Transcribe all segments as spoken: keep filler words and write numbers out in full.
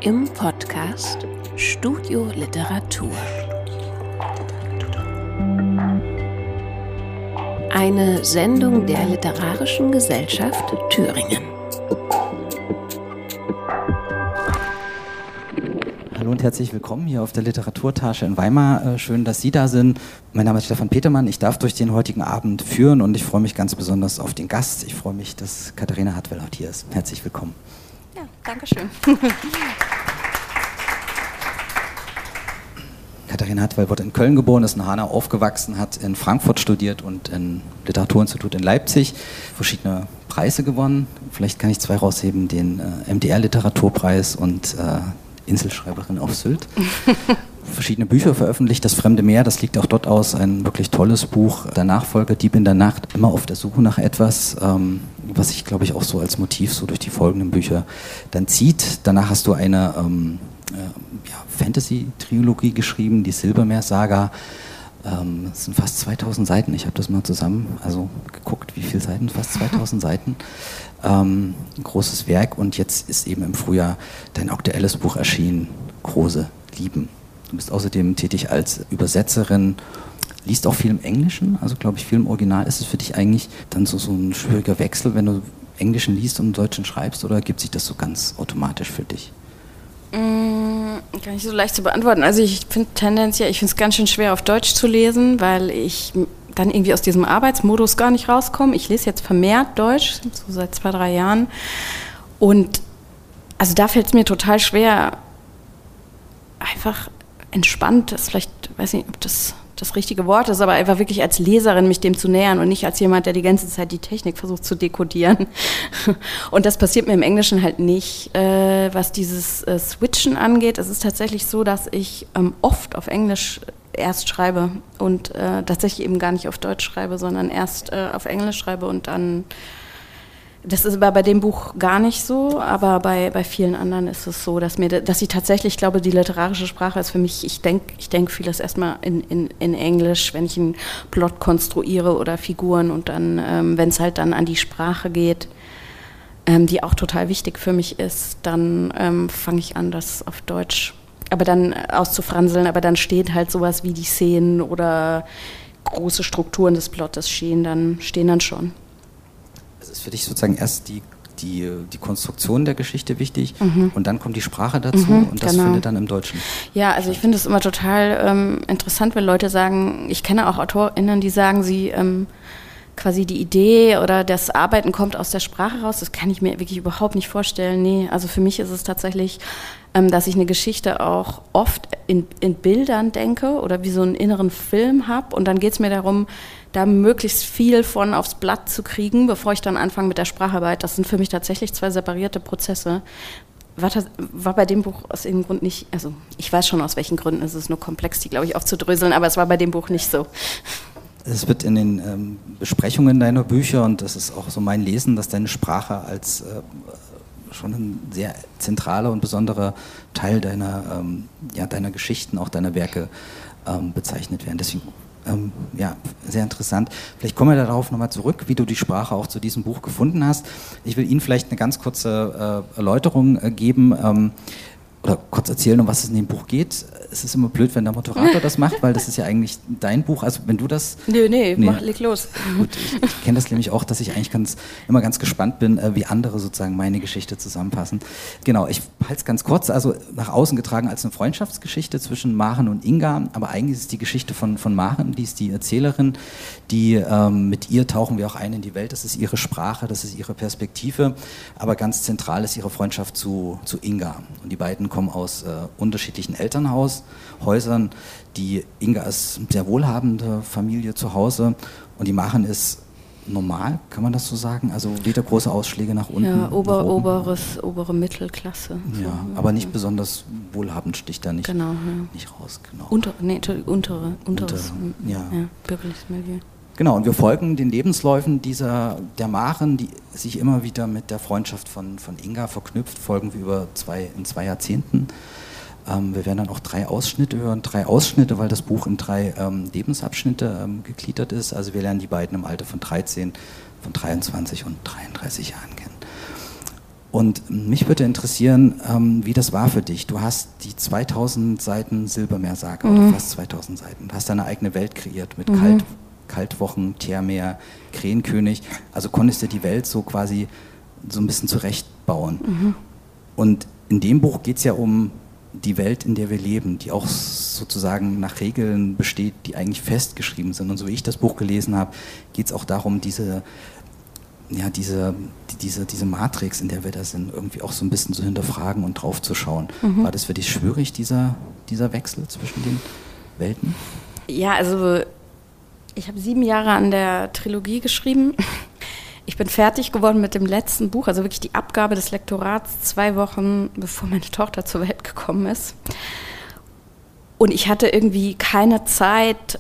im Podcast Studio Literatur. Eine Sendung der Literarischen Gesellschaft Thüringen. Hallo und herzlich willkommen hier auf der Literaturtasche in Weimar. Schön, dass Sie da sind. Mein Name ist Stefan Petermann. Ich darf durch den heutigen Abend führen und ich freue mich ganz besonders auf den Gast. Ich freue mich, dass Katharina Hartwell heute hier ist. Herzlich willkommen. Ja, danke schön. Katharina Hartwell wurde in Köln geboren, ist in Hanau aufgewachsen, hat in Frankfurt studiert und im Literaturinstitut in Leipzig verschiedene Preise gewonnen. Vielleicht kann ich zwei rausheben, den äh, M D R-Literaturpreis und äh, Inselschreiberin auf Sylt. Verschiedene Bücher veröffentlicht, Das fremde Meer, das liegt auch dort aus, ein wirklich tolles Buch. Der Nachfolger, Dieb in der Nacht, immer auf der Suche nach etwas, ähm, was sich, glaube ich, auch so als Motiv so durch die folgenden Bücher dann zieht. Danach hast du eine ähm, äh, ja, Fantasy-Trilogie geschrieben, die Silbermeer-Saga. Ähm, das sind fast zweitausend Seiten, ich habe das mal zusammen, also geguckt, wie viele Seiten, fast zweitausend Seiten. Ähm, ein großes Werk und jetzt ist eben im Frühjahr dein aktuelles Buch erschienen, Große Lieben. Du bist außerdem tätig als Übersetzerin, liest auch viel im Englischen, also glaube ich viel im Original. Ist es für dich eigentlich dann so, so ein schwieriger Wechsel, wenn du Englischen liest und im Deutschen schreibst, oder gibt sich das so ganz automatisch für dich? Mm, gar nicht so leicht zu beantworten. Also ich finde tendenziell, ich finde es ganz schön schwer auf Deutsch zu lesen, weil ich dann irgendwie aus diesem Arbeitsmodus gar nicht rauskomme. Ich lese jetzt vermehrt Deutsch, so seit zwei, drei Jahren. Und also da fällt es mir total schwer, einfach entspannt, das ist vielleicht, weiß nicht, ob das das richtige Wort ist, aber einfach wirklich als Leserin mich dem zu nähern und nicht als jemand, der die ganze Zeit die Technik versucht zu dekodieren. Und das passiert mir im Englischen halt nicht, äh, was dieses äh, Switchen angeht. Es ist tatsächlich so, dass ich ähm, oft auf Englisch erst schreibe und äh, tatsächlich eben gar nicht auf Deutsch schreibe, sondern erst äh, auf Englisch schreibe und dann. Das ist aber bei dem Buch gar nicht so, aber bei, bei vielen anderen ist es so, dass mir, dass ich tatsächlich, ich glaube, die literarische Sprache ist für mich, ich denke ich denk vieles erstmal in, in, in Englisch, wenn ich einen Plot konstruiere oder Figuren und dann, ähm, wenn es halt dann an die Sprache geht, ähm, die auch total wichtig für mich ist, dann ähm, fange ich an, das auf Deutsch, aber dann auszufranseln, aber dann steht halt sowas wie die Szenen oder große Strukturen des Plottes stehen dann, stehen dann schon. Es ist für dich sozusagen erst die, die, die Konstruktion der Geschichte wichtig mhm. und dann kommt die Sprache dazu mhm, und das genau. findet dann im Deutschen. Ja, also ich finde es immer total ähm, interessant, wenn Leute sagen, ich kenne auch AutorInnen, die sagen, sie ähm, quasi die Idee oder das Arbeiten kommt aus der Sprache raus. Das kann ich mir wirklich überhaupt nicht vorstellen. Nee, also für mich ist es tatsächlich, ähm, dass ich eine Geschichte auch oft in, in Bildern denke oder wie so einen inneren Film habe und dann geht es mir darum, da möglichst viel von aufs Blatt zu kriegen, bevor ich dann anfange mit der Spracharbeit. Das sind für mich tatsächlich zwei separierte Prozesse. War, das, war bei dem Buch aus dem Grund nicht, also ich weiß schon aus welchen Gründen, es ist nur komplex, die glaube ich aufzudröseln, aber es war bei dem Buch nicht so. Es wird in den ähm, Besprechungen deiner Bücher, und das ist auch so mein Lesen, dass deine Sprache als äh, schon ein sehr zentraler und besonderer Teil deiner, ähm, ja, deiner Geschichten, auch deiner Werke ähm, bezeichnet werden. Deswegen Ähm, ja, sehr interessant. Vielleicht kommen wir darauf nochmal zurück, wie du die Sprache auch zu diesem Buch gefunden hast. Ich will Ihnen vielleicht eine ganz kurze äh, Erläuterung äh, geben ähm, oder kurz erzählen, um was es in dem Buch geht. Es ist immer blöd, wenn der Moderator das macht, weil das ist ja eigentlich dein Buch. Also wenn du das... Nö, nee, nee. Mach, leg los. Gut, ich, ich kenne das nämlich auch, dass ich eigentlich ganz, immer ganz gespannt bin, äh, wie andere sozusagen meine Geschichte zusammenpassen. Genau, ich halte es ganz kurz, also nach außen getragen als eine Freundschaftsgeschichte zwischen Maren und Inga, aber eigentlich ist es die Geschichte von, von Maren, die ist die Erzählerin, die ähm, mit ihr tauchen wir auch ein in die Welt, das ist ihre Sprache, das ist ihre Perspektive, aber ganz zentral ist ihre Freundschaft zu, zu Inga. Und die beiden kommen aus äh, unterschiedlichen Elternhäusern. Die Inga ist eine sehr wohlhabende Familie zu Hause und die Maren ist normal, kann man das so sagen? Also weder große Ausschläge nach unten. Ja, ober, nach oben. Oberes, obere Mittelklasse. Ja, so, aber nicht besonders wohlhabend sticht da nicht, genau, ja. nicht raus. Genau. Unter, nee, untere, unteres, Untere, ja. ja, bürgerliches Milieu. Genau, und wir folgen den Lebensläufen dieser, der Maren, die sich immer wieder mit der Freundschaft von, von Inga verknüpft, folgen wir über zwei, in zwei Jahrzehnten. Ähm, wir werden dann auch drei Ausschnitte hören, drei Ausschnitte, weil das Buch in drei ähm, Lebensabschnitte ähm, gegliedert ist. Also wir lernen die beiden im Alter von dreizehn, von dreiundzwanzig und dreiunddreißig Jahren kennen. Und mich würde interessieren, ähm, wie das war für dich. Du hast die zweitausend Seiten Silbermeersaga, mhm. oder fast zweitausend Seiten. Du hast deine eigene Welt kreiert mit mhm. Kalt, Kaltwochen, Teermeer, Krähenkönig. Also konntest du die Welt so quasi so ein bisschen zurechtbauen. Mhm. Und in dem Buch geht es ja um die Welt, in der wir leben, die auch sozusagen nach Regeln besteht, die eigentlich festgeschrieben sind. Und so wie ich das Buch gelesen habe, geht es auch darum, diese, ja, diese, die, diese, diese Matrix, in der wir da sind, irgendwie auch so ein bisschen zu hinterfragen und drauf zu schauen. Mhm. War das für dich schwierig, dieser, dieser Wechsel zwischen den Welten? Ja, also ich habe sieben Jahre an der Trilogie geschrieben. Ich bin fertig geworden mit dem letzten Buch, also wirklich die Abgabe des Lektorats zwei Wochen, bevor meine Tochter zur Welt gekommen ist. Und ich hatte irgendwie keine Zeit,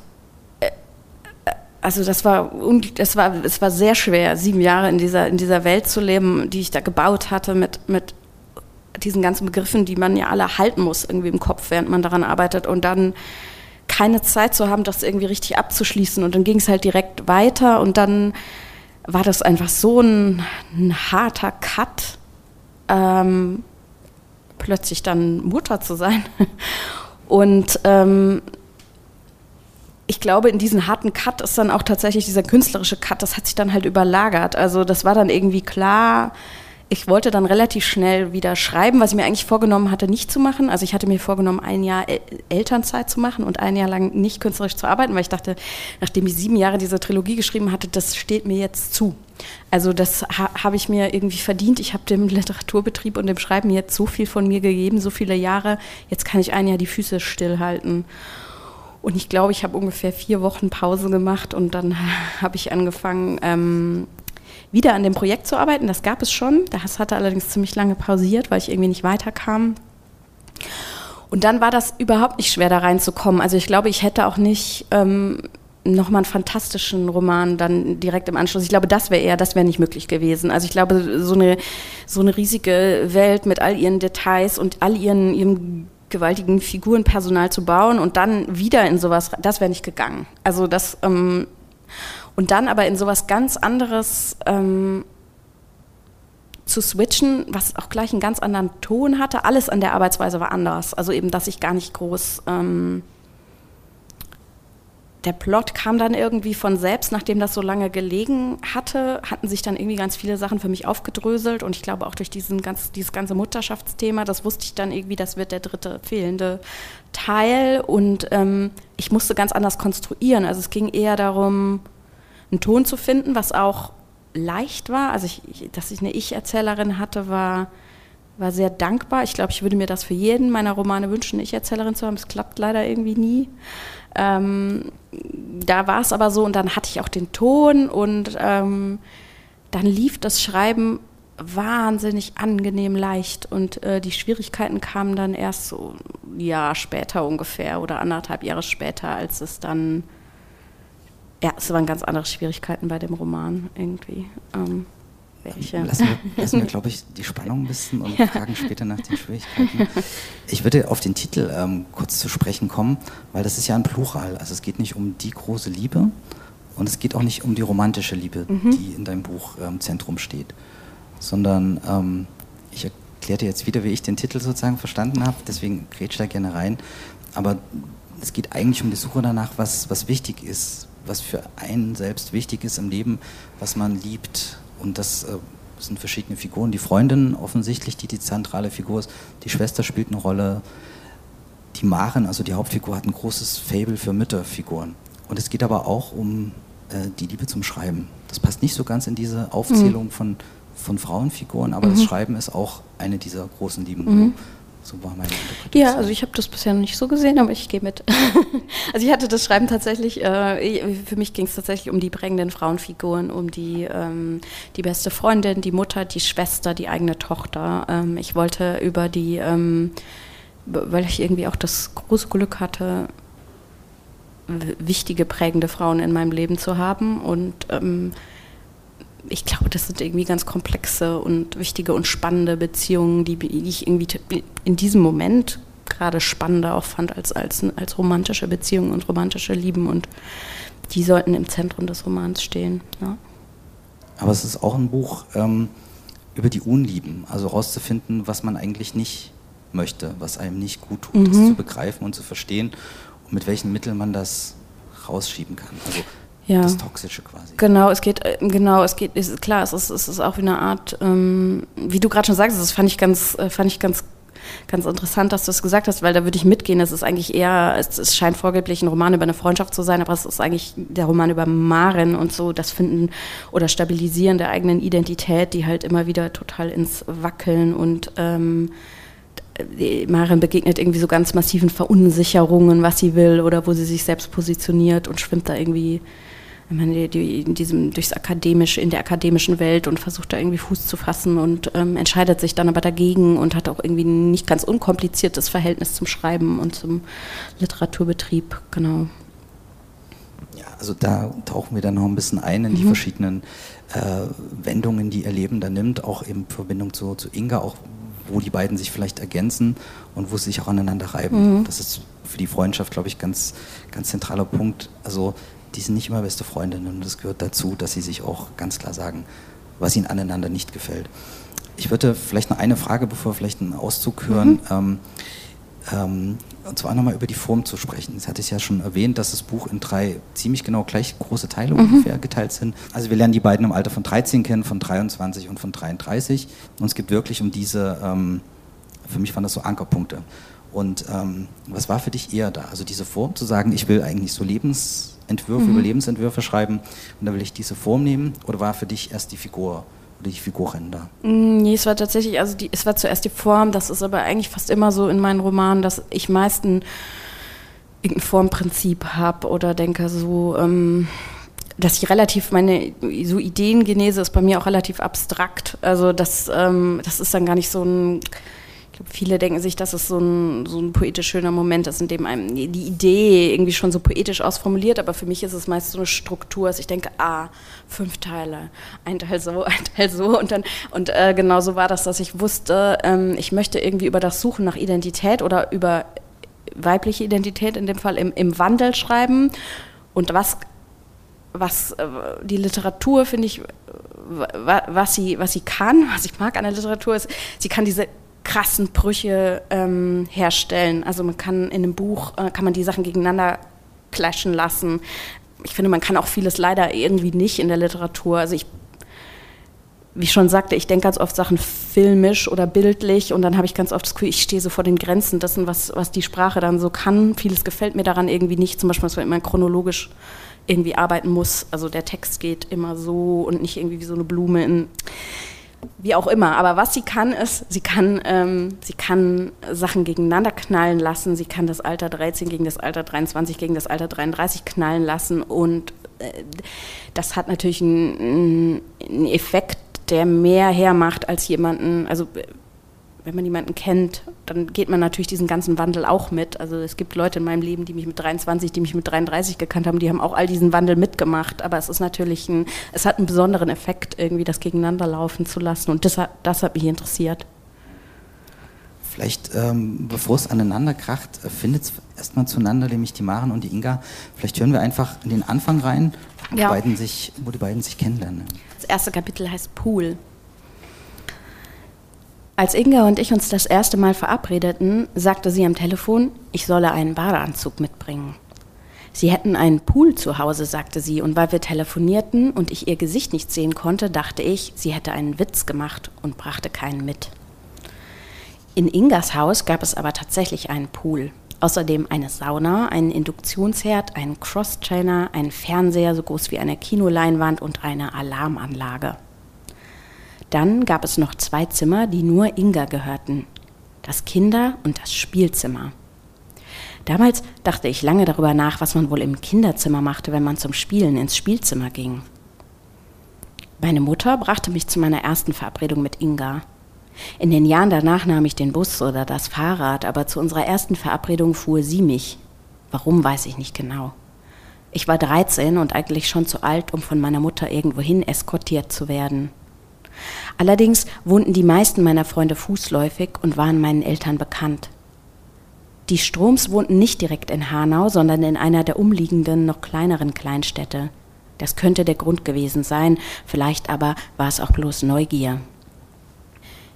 also das war, das war, es war sehr schwer, sieben Jahre in dieser, in dieser Welt zu leben, die ich da gebaut hatte mit, mit diesen ganzen Begriffen, die man ja alle halten muss irgendwie im Kopf, während man daran arbeitet, und dann keine Zeit zu haben, das irgendwie richtig abzuschließen. Und dann ging es halt direkt weiter, und dann war das einfach so ein, ein harter Cut, ähm, plötzlich dann Mutter zu sein. Und ähm, ich glaube, in diesen harten Cut ist dann auch tatsächlich dieser künstlerische Cut, das hat sich dann halt überlagert. Also das war dann irgendwie klar. Ich wollte dann relativ schnell wieder schreiben, was ich mir eigentlich vorgenommen hatte, nicht zu machen. Also ich hatte mir vorgenommen, ein Jahr El- Elternzeit zu machen und ein Jahr lang nicht künstlerisch zu arbeiten, weil ich dachte, nachdem ich sieben Jahre diese Trilogie geschrieben hatte, das steht mir jetzt zu. Also das ha- habe ich mir irgendwie verdient. Ich habe dem Literaturbetrieb und dem Schreiben jetzt so viel von mir gegeben, so viele Jahre. Jetzt kann ich ein Jahr die Füße stillhalten. Und ich glaube, ich habe ungefähr vier Wochen Pause gemacht, und dann habe ich angefangen, ähm, wieder an dem Projekt zu arbeiten. Das gab es schon. Das hatte allerdings ziemlich lange pausiert, weil ich irgendwie nicht weiterkam. Und dann war das überhaupt nicht schwer, da reinzukommen. Also ich glaube, ich hätte auch nicht ähm, nochmal einen fantastischen Roman dann direkt im Anschluss. Ich glaube, das wäre eher, das wäre nicht möglich gewesen. Also ich glaube, so eine, so eine riesige Welt mit all ihren Details und all ihren, ihrem gewaltigen Figurenpersonal zu bauen und dann wieder in sowas, das wäre nicht gegangen. Also das... Ähm, Und dann aber in sowas ganz anderes ähm, zu switchen, was auch gleich einen ganz anderen Ton hatte. Alles an der Arbeitsweise war anders. Also eben, dass ich gar nicht groß... Ähm, der Plot kam dann irgendwie von selbst, nachdem das so lange gelegen hatte, hatten sich dann irgendwie ganz viele Sachen für mich aufgedröselt. Und ich glaube auch durch diesen ganz, dieses ganze Mutterschaftsthema, das wusste ich dann irgendwie, das wird der dritte fehlende Teil. Und ähm, ich musste ganz anders konstruieren. Also es ging eher darum, einen Ton zu finden, was auch leicht war. Also ich, ich, dass ich eine Ich-Erzählerin hatte, war, war sehr dankbar. Ich glaube, ich würde mir das für jeden meiner Romane wünschen, eine Ich-Erzählerin zu haben. Es klappt leider irgendwie nie. Ähm, da war es aber so, und dann hatte ich auch den Ton, und ähm, dann lief das Schreiben wahnsinnig angenehm leicht, und äh, die Schwierigkeiten kamen dann erst so ein Jahr später ungefähr oder anderthalb Jahre später, als es dann, ja, es waren ganz andere Schwierigkeiten bei dem Roman irgendwie. Ähm, welche? Lassen wir, lassen wir glaube ich, die Spannung ein bisschen und ja. fragen später nach den Schwierigkeiten. Ich würde auf den Titel ähm, kurz zu sprechen kommen, weil das ist ja ein Plural. Also es geht nicht um die große Liebe, und es geht auch nicht um die romantische Liebe, mhm. die in deinem Buch im ähm, Zentrum steht, sondern ähm, ich erkläre dir jetzt wieder, wie ich den Titel sozusagen verstanden habe, deswegen grätsch da gerne rein. Aber es geht eigentlich um die Suche danach, was, was wichtig ist, was für einen selbst wichtig ist im Leben, was man liebt. Und das äh, sind verschiedene Figuren. Die Freundin offensichtlich, die die zentrale Figur ist. Die Schwester spielt eine Rolle. Die Maren, also die Hauptfigur, hat ein großes Faible für Mütterfiguren. Und es geht aber auch um äh, die Liebe zum Schreiben. Das passt nicht so ganz in diese Aufzählung mhm. von, von Frauenfiguren, aber mhm. das Schreiben ist auch eine dieser großen Lieben. Mhm. So war meine Interpretation. Ja, also ich habe das bisher noch nicht so gesehen, aber ich gehe mit. Also ich hatte das Schreiben tatsächlich, äh, für mich ging es tatsächlich um die prägenden Frauenfiguren, um die, ähm, die beste Freundin, die Mutter, die Schwester, die eigene Tochter. Ähm, ich wollte über die, ähm, weil ich irgendwie auch das große Glück hatte, w- wichtige, prägende Frauen in meinem Leben zu haben, und ähm, ich glaube, das sind irgendwie ganz komplexe und wichtige und spannende Beziehungen, die, die ich irgendwie in diesem Moment gerade spannender auch fand als, als, als romantische Beziehungen und romantische Lieben, und die sollten im Zentrum des Romans stehen. Ja. Aber es ist auch ein Buch, ähm, über die Unlieben, also rauszufinden, was man eigentlich nicht möchte, was einem nicht gut tut, Mhm. das zu begreifen und zu verstehen und mit welchen Mitteln man das rausschieben kann. Also Ja. das Toxische quasi. Genau, es geht, äh, genau, es geht, ist, klar, es ist, es ist auch wie eine Art, ähm, wie du gerade schon sagst, das fand ich ganz, äh, fand ich ganz, ganz interessant, dass du es gesagt hast, weil da würde ich mitgehen. Es ist eigentlich eher, es, es scheint vorgeblich ein Roman über eine Freundschaft zu sein, aber es ist eigentlich der Roman über Maren und so das Finden oder Stabilisieren der eigenen Identität, die halt immer wieder total ins Wackeln und ähm, die Maren begegnet irgendwie so ganz massiven Verunsicherungen, was sie will oder wo sie sich selbst positioniert und schwimmt da irgendwie ich meine, die, die, in diesem, durchs Akademische, in der akademischen Welt und versucht da irgendwie Fuß zu fassen und ähm, entscheidet sich dann aber dagegen und hat auch irgendwie ein nicht ganz unkompliziertes Verhältnis zum Schreiben und zum Literaturbetrieb, genau. Ja, also da tauchen wir dann noch ein bisschen ein in mhm. die verschiedenen äh, Wendungen, die ihr Leben da nimmt, auch in Verbindung zu, zu Inga, auch wo die beiden sich vielleicht ergänzen und wo sie sich auch aneinander reiben. Mhm. Das ist für die Freundschaft, glaube ich, ganz, ganz zentraler Punkt. Also die sind nicht immer beste Freundinnen und das gehört dazu, dass sie sich auch ganz klar sagen, was ihnen aneinander nicht gefällt. Ich würde vielleicht noch eine Frage, bevor wir vielleicht einen Auszug hören, mhm. ähm, ähm, und zwar nochmal über die Form zu sprechen. Das hatte ich ja schon erwähnt, dass das Buch in drei ziemlich genau gleich große Teile mhm. ungefähr geteilt sind. Also wir lernen die beiden im Alter von dreizehn kennen, von dreiundzwanzig und von dreiunddreißig. Und es geht wirklich um diese, ähm, für mich waren das so Ankerpunkte. Und ähm, was war für dich eher da? Also diese Form zu sagen, ich will eigentlich so Lebensentwürfe mhm. über Lebensentwürfe schreiben und da will ich diese Form nehmen? Oder war für dich erst die Figur oder die Figuren da? Nee, es war tatsächlich, also die, es war zuerst die Form, das ist aber eigentlich fast immer so in meinen Romanen, dass ich meistens irgendein Formprinzip habe oder denke so, ähm, dass ich relativ, meine so Ideengenese ist bei mir auch relativ abstrakt. Also das, ähm, das ist dann gar nicht so ein... Ich glaube, viele denken sich, dass es so ein, so ein poetisch schöner Moment ist, in dem einem die Idee irgendwie schon so poetisch ausformuliert, aber für mich ist es meist so eine Struktur, dass ich denke, ah, fünf Teile, ein Teil so, ein Teil so und dann, und äh, genau so war das, dass ich wusste, ähm, ich möchte irgendwie über das Suchen nach Identität oder über weibliche Identität in dem Fall im, im Wandel schreiben und was, was äh, die Literatur, finde ich, was sie, was sie kann, was ich mag an der Literatur ist, sie kann diese krassen Brüche ähm, herstellen. Also man kann in einem Buch, äh, kann man die Sachen gegeneinander clashen lassen. Ich finde, man kann auch vieles leider irgendwie nicht in der Literatur. Also ich, wie ich schon sagte, ich denke ganz oft Sachen filmisch oder bildlich und dann habe ich ganz oft das Gefühl, ich stehe so vor den Grenzen dessen, was, was die Sprache dann so kann. Vieles gefällt mir daran irgendwie nicht. Zum Beispiel, dass man immer chronologisch irgendwie arbeiten muss. Also der Text geht immer so und nicht irgendwie wie so eine Blume in... Wie auch immer, aber was sie kann ist, sie kann, ähm, sie kann Sachen gegeneinander knallen lassen, sie kann das Alter dreizehn gegen das Alter dreiundzwanzig gegen das Alter dreiunddreißig knallen lassen und äh, das hat natürlich einen, einen Effekt, der mehr hermacht als jemanden, also wenn man jemanden kennt, dann geht man natürlich diesen ganzen Wandel auch mit. Also es gibt Leute in meinem Leben, die mich mit dreiundzwanzig, die mich mit dreiunddreißig gekannt haben, die haben auch all diesen Wandel mitgemacht. Aber es ist natürlich ein, es hat einen besonderen Effekt, irgendwie das gegeneinander laufen zu lassen. Und das hat, das hat mich interessiert. Vielleicht, ähm, bevor es aneinander kracht, findet es erstmal zueinander, nämlich die Maren und die Inga. Vielleicht hören wir einfach in den Anfang rein, wo, ja. die, beiden sich, wo die beiden sich kennenlernen. Das erste Kapitel heißt Pool. Als Inga und ich uns das erste Mal verabredeten, sagte sie am Telefon, ich solle einen Badeanzug mitbringen. Sie hätten einen Pool zu Hause, sagte sie, und weil wir telefonierten und ich ihr Gesicht nicht sehen konnte, dachte ich, sie hätte einen Witz gemacht und brachte keinen mit. In Ingas Haus gab es aber tatsächlich einen Pool. Außerdem eine Sauna, einen Induktionsherd, einen Crosstrainer, einen Fernseher so groß wie eine Kinoleinwand und eine Alarmanlage. Dann gab es noch zwei Zimmer, die nur Inga gehörten. Das Kinder- und das Spielzimmer. Damals dachte ich lange darüber nach, was man wohl im Kinderzimmer machte, wenn man zum Spielen ins Spielzimmer ging. Meine Mutter brachte mich zu meiner ersten Verabredung mit Inga. In den Jahren danach nahm ich den Bus oder das Fahrrad, aber zu unserer ersten Verabredung fuhr sie mich. Warum, weiß ich nicht genau. Ich war dreizehn und eigentlich schon zu alt, um von meiner Mutter irgendwohin eskortiert zu werden. Allerdings wohnten die meisten meiner Freunde fußläufig und waren meinen Eltern bekannt. Die Stroms wohnten nicht direkt in Hanau, sondern in einer der umliegenden, noch kleineren Kleinstädte. Das könnte der Grund gewesen sein, vielleicht aber war es auch bloß Neugier.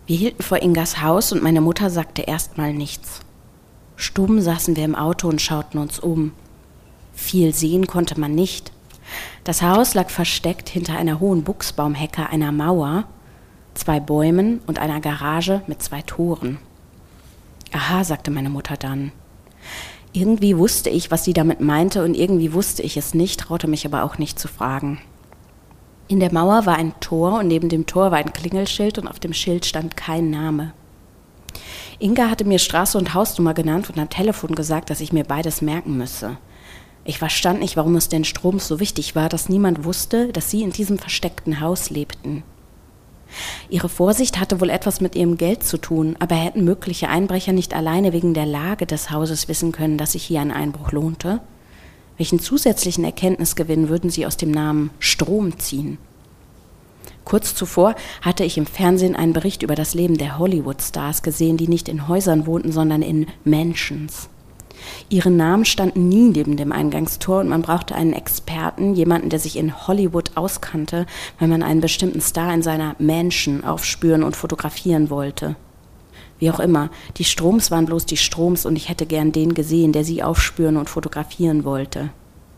Wir hielten vor Ingas Haus und meine Mutter sagte erstmal nichts. Stumm saßen wir im Auto und schauten uns um. Viel sehen konnte man nicht. Das Haus lag versteckt hinter einer hohen Buchsbaumhecke, einer Mauer, zwei Bäumen und einer Garage mit zwei Toren. Aha, sagte meine Mutter dann. Irgendwie wusste ich, was sie damit meinte, und irgendwie wusste ich es nicht, traute mich aber auch nicht zu fragen. In der Mauer war ein Tor und neben dem Tor war ein Klingelschild und auf dem Schild stand kein Name. Inga hatte mir Straße und Hausnummer genannt und am Telefon gesagt, dass ich mir beides merken müsse. Ich verstand nicht, warum es den Stroms so wichtig war, dass niemand wusste, dass sie in diesem versteckten Haus lebten. Ihre Vorsicht hatte wohl etwas mit ihrem Geld zu tun, aber hätten mögliche Einbrecher nicht alleine wegen der Lage des Hauses wissen können, dass sich hier ein Einbruch lohnte? Welchen zusätzlichen Erkenntnisgewinn würden sie aus dem Namen Strom ziehen? Kurz zuvor hatte ich im Fernsehen einen Bericht über das Leben der Hollywood-Stars gesehen, die nicht in Häusern wohnten, sondern in Mansions. Ihre Namen standen nie neben dem Eingangstor und man brauchte einen Experten, jemanden, der sich in Hollywood auskannte, wenn man einen bestimmten Star in seiner Mansion aufspüren und fotografieren wollte. Wie auch immer, die Stroms waren bloß die Stroms und ich hätte gern den gesehen, der sie aufspüren und fotografieren wollte.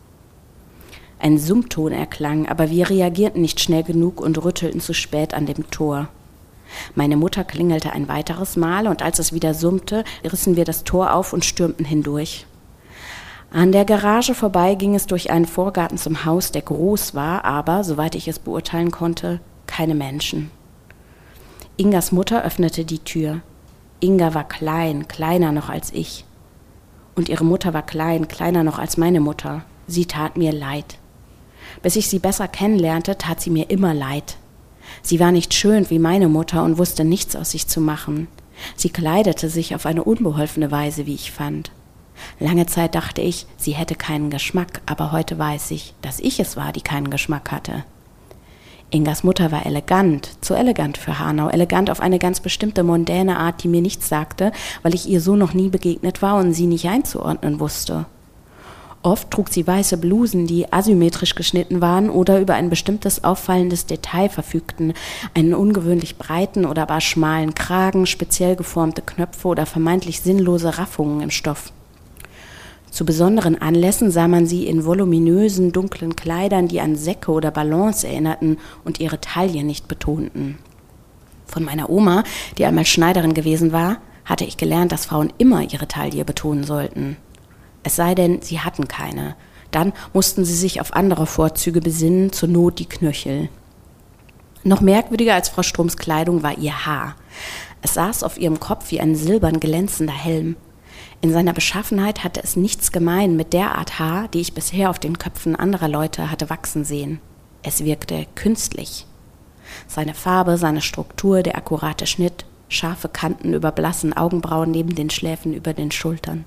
Ein Summton erklang, aber wir reagierten nicht schnell genug und rüttelten zu spät an dem Tor. Meine Mutter klingelte ein weiteres Mal und als es wieder summte, rissen wir das Tor auf und stürmten hindurch. An der Garage vorbei ging es durch einen Vorgarten zum Haus, der groß war, aber, soweit ich es beurteilen konnte, keine Menschen. Ingas Mutter öffnete die Tür. Inga war klein, kleiner noch als ich. Und ihre Mutter war klein, kleiner noch als meine Mutter. Sie tat mir leid. Bis ich sie besser kennenlernte, tat sie mir immer leid. Sie war nicht schön wie meine Mutter und wusste nichts aus sich zu machen. Sie kleidete sich auf eine unbeholfene Weise, wie ich fand. Lange Zeit dachte ich, sie hätte keinen Geschmack, aber heute weiß ich, dass ich es war, die keinen Geschmack hatte. Ingas Mutter war elegant, zu elegant für Hanau, elegant auf eine ganz bestimmte mondäne Art, die mir nichts sagte, weil ich ihr so noch nie begegnet war und sie nicht einzuordnen wusste. Oft trug sie weiße Blusen, die asymmetrisch geschnitten waren oder über ein bestimmtes auffallendes Detail verfügten, einen ungewöhnlich breiten oder aber schmalen Kragen, speziell geformte Knöpfe oder vermeintlich sinnlose Raffungen im Stoff. Zu besonderen Anlässen sah man sie in voluminösen, dunklen Kleidern, die an Säcke oder Ballons erinnerten und ihre Taille nicht betonten. Von meiner Oma, die einmal Schneiderin gewesen war, hatte ich gelernt, dass Frauen immer ihre Taille betonen sollten. Es sei denn, sie hatten keine. Dann mussten sie sich auf andere Vorzüge besinnen, zur Not die Knöchel. Noch merkwürdiger als Frau Stroms Kleidung war ihr Haar. Es saß auf ihrem Kopf wie ein silbern glänzender Helm. In seiner Beschaffenheit hatte es nichts gemein mit der Art Haar, die ich bisher auf den Köpfen anderer Leute hatte wachsen sehen. Es wirkte künstlich. Seine Farbe, seine Struktur, der akkurate Schnitt, scharfe Kanten über blassen Augenbrauen neben den Schläfen über den Schultern.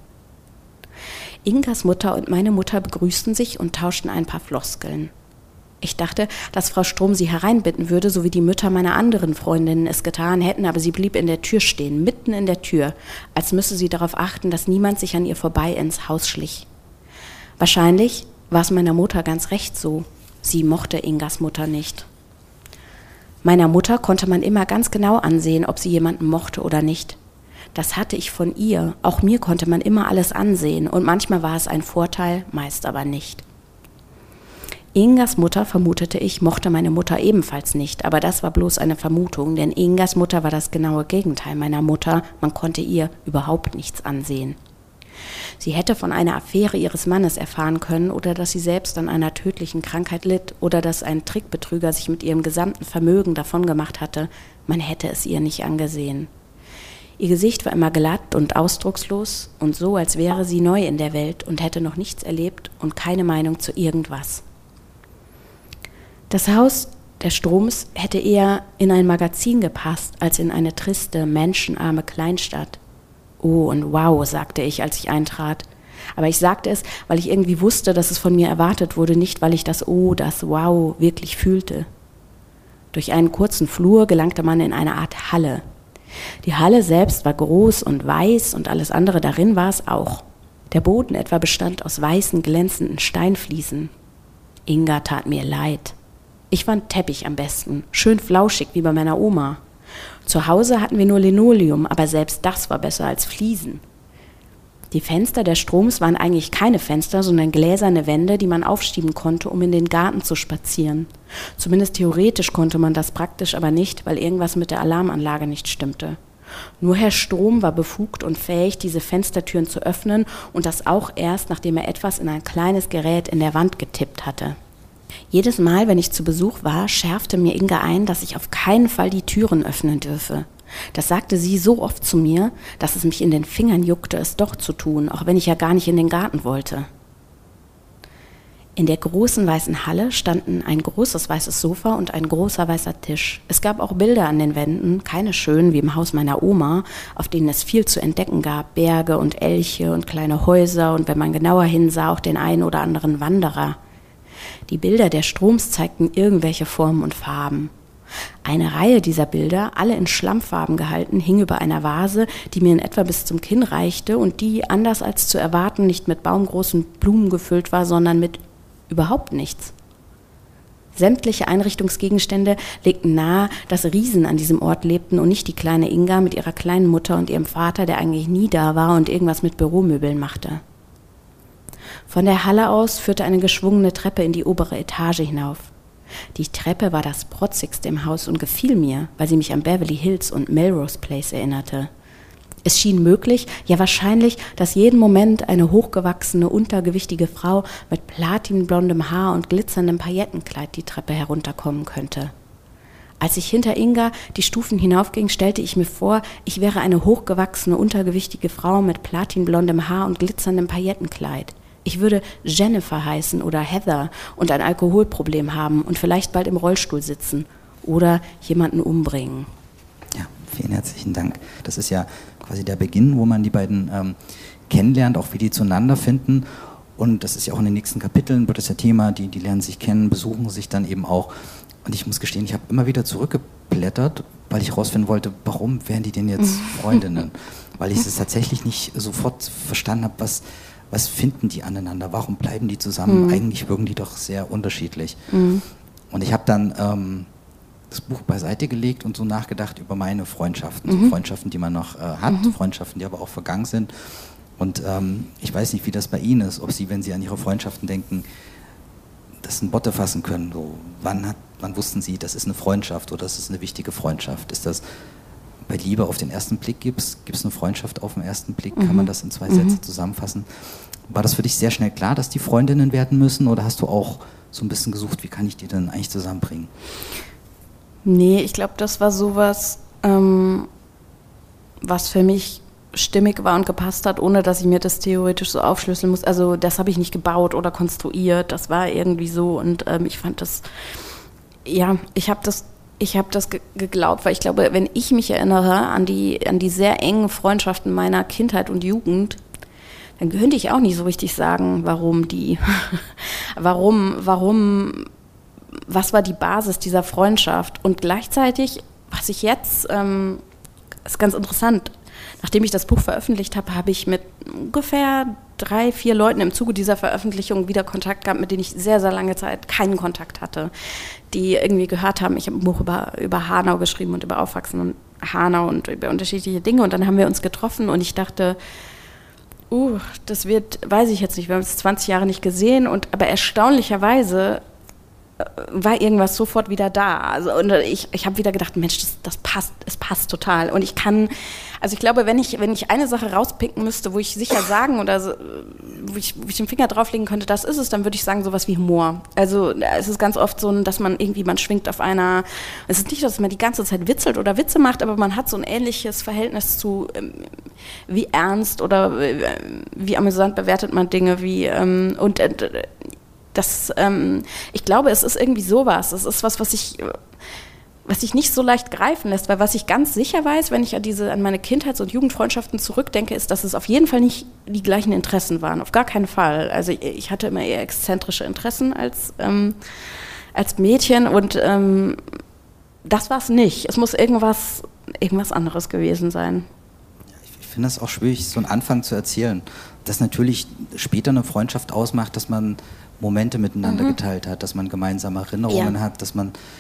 Ingas Mutter und meine Mutter begrüßten sich und tauschten ein paar Floskeln. Ich dachte, dass Frau Strom sie hereinbitten würde, so wie die Mütter meiner anderen Freundinnen es getan hätten, aber sie blieb in der Tür stehen, mitten in der Tür, als müsse sie darauf achten, dass niemand sich an ihr vorbei ins Haus schlich. Wahrscheinlich war es meiner Mutter ganz recht so. Sie mochte Ingas Mutter nicht. Meiner Mutter konnte man immer ganz genau ansehen, ob sie jemanden mochte oder nicht. Das hatte ich von ihr. Auch mir konnte man immer alles ansehen und manchmal war es ein Vorteil, meist aber nicht. Ingas Mutter, vermutete ich, mochte meine Mutter ebenfalls nicht, aber das war bloß eine Vermutung, denn Ingas Mutter war das genaue Gegenteil meiner Mutter, man konnte ihr überhaupt nichts ansehen. Sie hätte von einer Affäre ihres Mannes erfahren können oder dass sie selbst an einer tödlichen Krankheit litt oder dass ein Trickbetrüger sich mit ihrem gesamten Vermögen davongemacht hatte, man hätte es ihr nicht angesehen. Ihr Gesicht war immer glatt und ausdruckslos und so, als wäre sie neu in der Welt und hätte noch nichts erlebt und keine Meinung zu irgendwas. Das Haus der Stroms hätte eher in ein Magazin gepasst, als in eine triste, menschenarme Kleinstadt. Oh und wow, sagte ich, als ich eintrat. Aber ich sagte es, weil ich irgendwie wusste, dass es von mir erwartet wurde, nicht weil ich das Oh, das Wow wirklich fühlte. Durch einen kurzen Flur gelangte man in eine Art Halle. Die Halle selbst war groß und weiß und alles andere darin war es auch. Der Boden etwa bestand aus weißen, glänzenden Steinfliesen. Inga tat mir leid. Ich fand Teppich am besten, schön flauschig wie bei meiner Oma. Zu Hause hatten wir nur Linoleum, aber selbst das war besser als Fliesen. Die Fenster der Stroms waren eigentlich keine Fenster, sondern gläserne Wände, die man aufschieben konnte, um in den Garten zu spazieren. Zumindest theoretisch konnte man das, praktisch aber nicht, weil irgendwas mit der Alarmanlage nicht stimmte. Nur Herr Strom war befugt und fähig, diese Fenstertüren zu öffnen, und das auch erst, nachdem er etwas in ein kleines Gerät in der Wand getippt hatte. Jedes Mal, wenn ich zu Besuch war, schärfte mir Inga ein, dass ich auf keinen Fall die Türen öffnen dürfe. Das sagte sie so oft zu mir, dass es mich in den Fingern juckte, es doch zu tun, auch wenn ich ja gar nicht in den Garten wollte. In der großen weißen Halle standen ein großes weißes Sofa und ein großer weißer Tisch. Es gab auch Bilder an den Wänden, keine schönen wie im Haus meiner Oma, auf denen es viel zu entdecken gab, Berge und Elche und kleine Häuser und wenn man genauer hinsah, auch den einen oder anderen Wanderer. Die Bilder der Stroms zeigten irgendwelche Formen und Farben. Eine Reihe dieser Bilder, alle in Schlammfarben gehalten, hing über einer Vase, die mir in etwa bis zum Kinn reichte und die, anders als zu erwarten, nicht mit baumgroßen Blumen gefüllt war, sondern mit überhaupt nichts. Sämtliche Einrichtungsgegenstände legten nahe, dass Riesen an diesem Ort lebten und nicht die kleine Inga mit ihrer kleinen Mutter und ihrem Vater, der eigentlich nie da war und irgendwas mit Büromöbeln machte. Von der Halle aus führte eine geschwungene Treppe in die obere Etage hinauf. Die Treppe war das protzigste im Haus und gefiel mir, weil sie mich an Beverly Hills und Melrose Place erinnerte. Es schien möglich, ja wahrscheinlich, dass jeden Moment eine hochgewachsene, untergewichtige Frau mit platinblondem Haar und glitzerndem Paillettenkleid die Treppe herunterkommen könnte. Als ich hinter Inga die Stufen hinaufging, stellte ich mir vor, ich wäre eine hochgewachsene, untergewichtige Frau mit platinblondem Haar und glitzerndem Paillettenkleid. Ich würde Jennifer heißen oder Heather und ein Alkoholproblem haben und vielleicht bald im Rollstuhl sitzen oder jemanden umbringen. Ja, vielen herzlichen Dank. Das ist ja quasi der Beginn, wo man die beiden ähm, kennenlernt, auch wie die zueinander finden. Und das ist ja auch in den nächsten Kapiteln, wird das ja Thema, die, die lernen sich kennen, besuchen sich dann eben auch. Und ich muss gestehen, ich habe immer wieder zurückgeblättert, weil ich herausfinden wollte, warum wären die denn jetzt Freundinnen? Weil ich es tatsächlich nicht sofort verstanden habe, was... Was finden die aneinander? Warum bleiben die zusammen? Mhm. Eigentlich wirken die doch sehr unterschiedlich. Mhm. Und ich habe dann ähm, das Buch beiseite gelegt und so nachgedacht über meine Freundschaften. Mhm. So Freundschaften, die man noch äh, hat, mhm. Freundschaften, die aber auch vergangen sind. Und ähm, ich weiß nicht, wie das bei Ihnen ist, ob Sie, wenn Sie an Ihre Freundschaften denken, das in Worte fassen können. So, wann, hat, wann wussten Sie, das ist eine Freundschaft oder das ist eine wichtige Freundschaft? Ist das bei Liebe auf den ersten Blick, gibt es eine Freundschaft auf den ersten Blick? Mhm. Kann man das in zwei mhm. Sätze zusammenfassen? War das für dich sehr schnell klar, dass die Freundinnen werden müssen, oder hast du auch so ein bisschen gesucht, wie kann ich die denn eigentlich zusammenbringen? Nee, ich glaube, das war sowas, ähm, was für mich stimmig war und gepasst hat, ohne dass ich mir das theoretisch so aufschlüsseln muss. Also das habe ich nicht gebaut oder konstruiert, das war irgendwie so und ähm, ich fand das, ja, ich habe das Ich habe das ge- geglaubt, weil ich glaube, wenn ich mich erinnere an die, an die sehr engen Freundschaften meiner Kindheit und Jugend, dann könnte ich auch nicht so richtig sagen, warum die, warum, warum, was war die Basis dieser Freundschaft. Und gleichzeitig, was ich jetzt, ähm, ist ganz interessant, nachdem ich das Buch veröffentlicht habe, habe ich mit ungefähr drei, vier Leuten im Zuge dieser Veröffentlichung wieder Kontakt gehabt, mit denen ich sehr, sehr lange Zeit keinen Kontakt hatte, die irgendwie gehört haben, ich habe ein Buch über, über Hanau geschrieben und über Aufwachsen und Hanau und über unterschiedliche Dinge und dann haben wir uns getroffen und ich dachte, uh, das wird, weiß ich jetzt nicht, wir haben es zwanzig Jahre nicht gesehen, und aber erstaunlicherweise war irgendwas sofort wieder da. Also und ich, ich habe wieder gedacht, Mensch, das, das passt, es passt total. Und ich kann, also ich glaube, wenn ich, wenn ich eine Sache rauspicken müsste, wo ich sicher sagen oder so, wo, ich, wo ich den Finger drauflegen könnte, das ist es, dann würde ich sagen, sowas wie Humor. Also es ist ganz oft so, dass man irgendwie, man schwingt auf einer, es ist nicht, dass man die ganze Zeit witzelt oder Witze macht, aber man hat so ein ähnliches Verhältnis zu, wie ernst oder wie amüsant bewertet man Dinge, wie, und Das, ähm, ich glaube, es ist irgendwie sowas. Es ist was, was ich, was sich nicht so leicht greifen lässt, weil was ich ganz sicher weiß, wenn ich an diese, an meine Kindheits- und Jugendfreundschaften zurückdenke, ist, dass es auf jeden Fall nicht die gleichen Interessen waren. Auf gar keinen Fall. Also ich, ich hatte immer eher exzentrische Interessen als, ähm, als Mädchen und ähm, das war es nicht. Es muss irgendwas, irgendwas anderes gewesen sein. Ich finde das auch schwierig, so einen Anfang zu erzählen. Dass natürlich später eine Freundschaft ausmacht, dass man Momente miteinander mhm. geteilt hat, dass man gemeinsame Erinnerungen ja. hat, dass man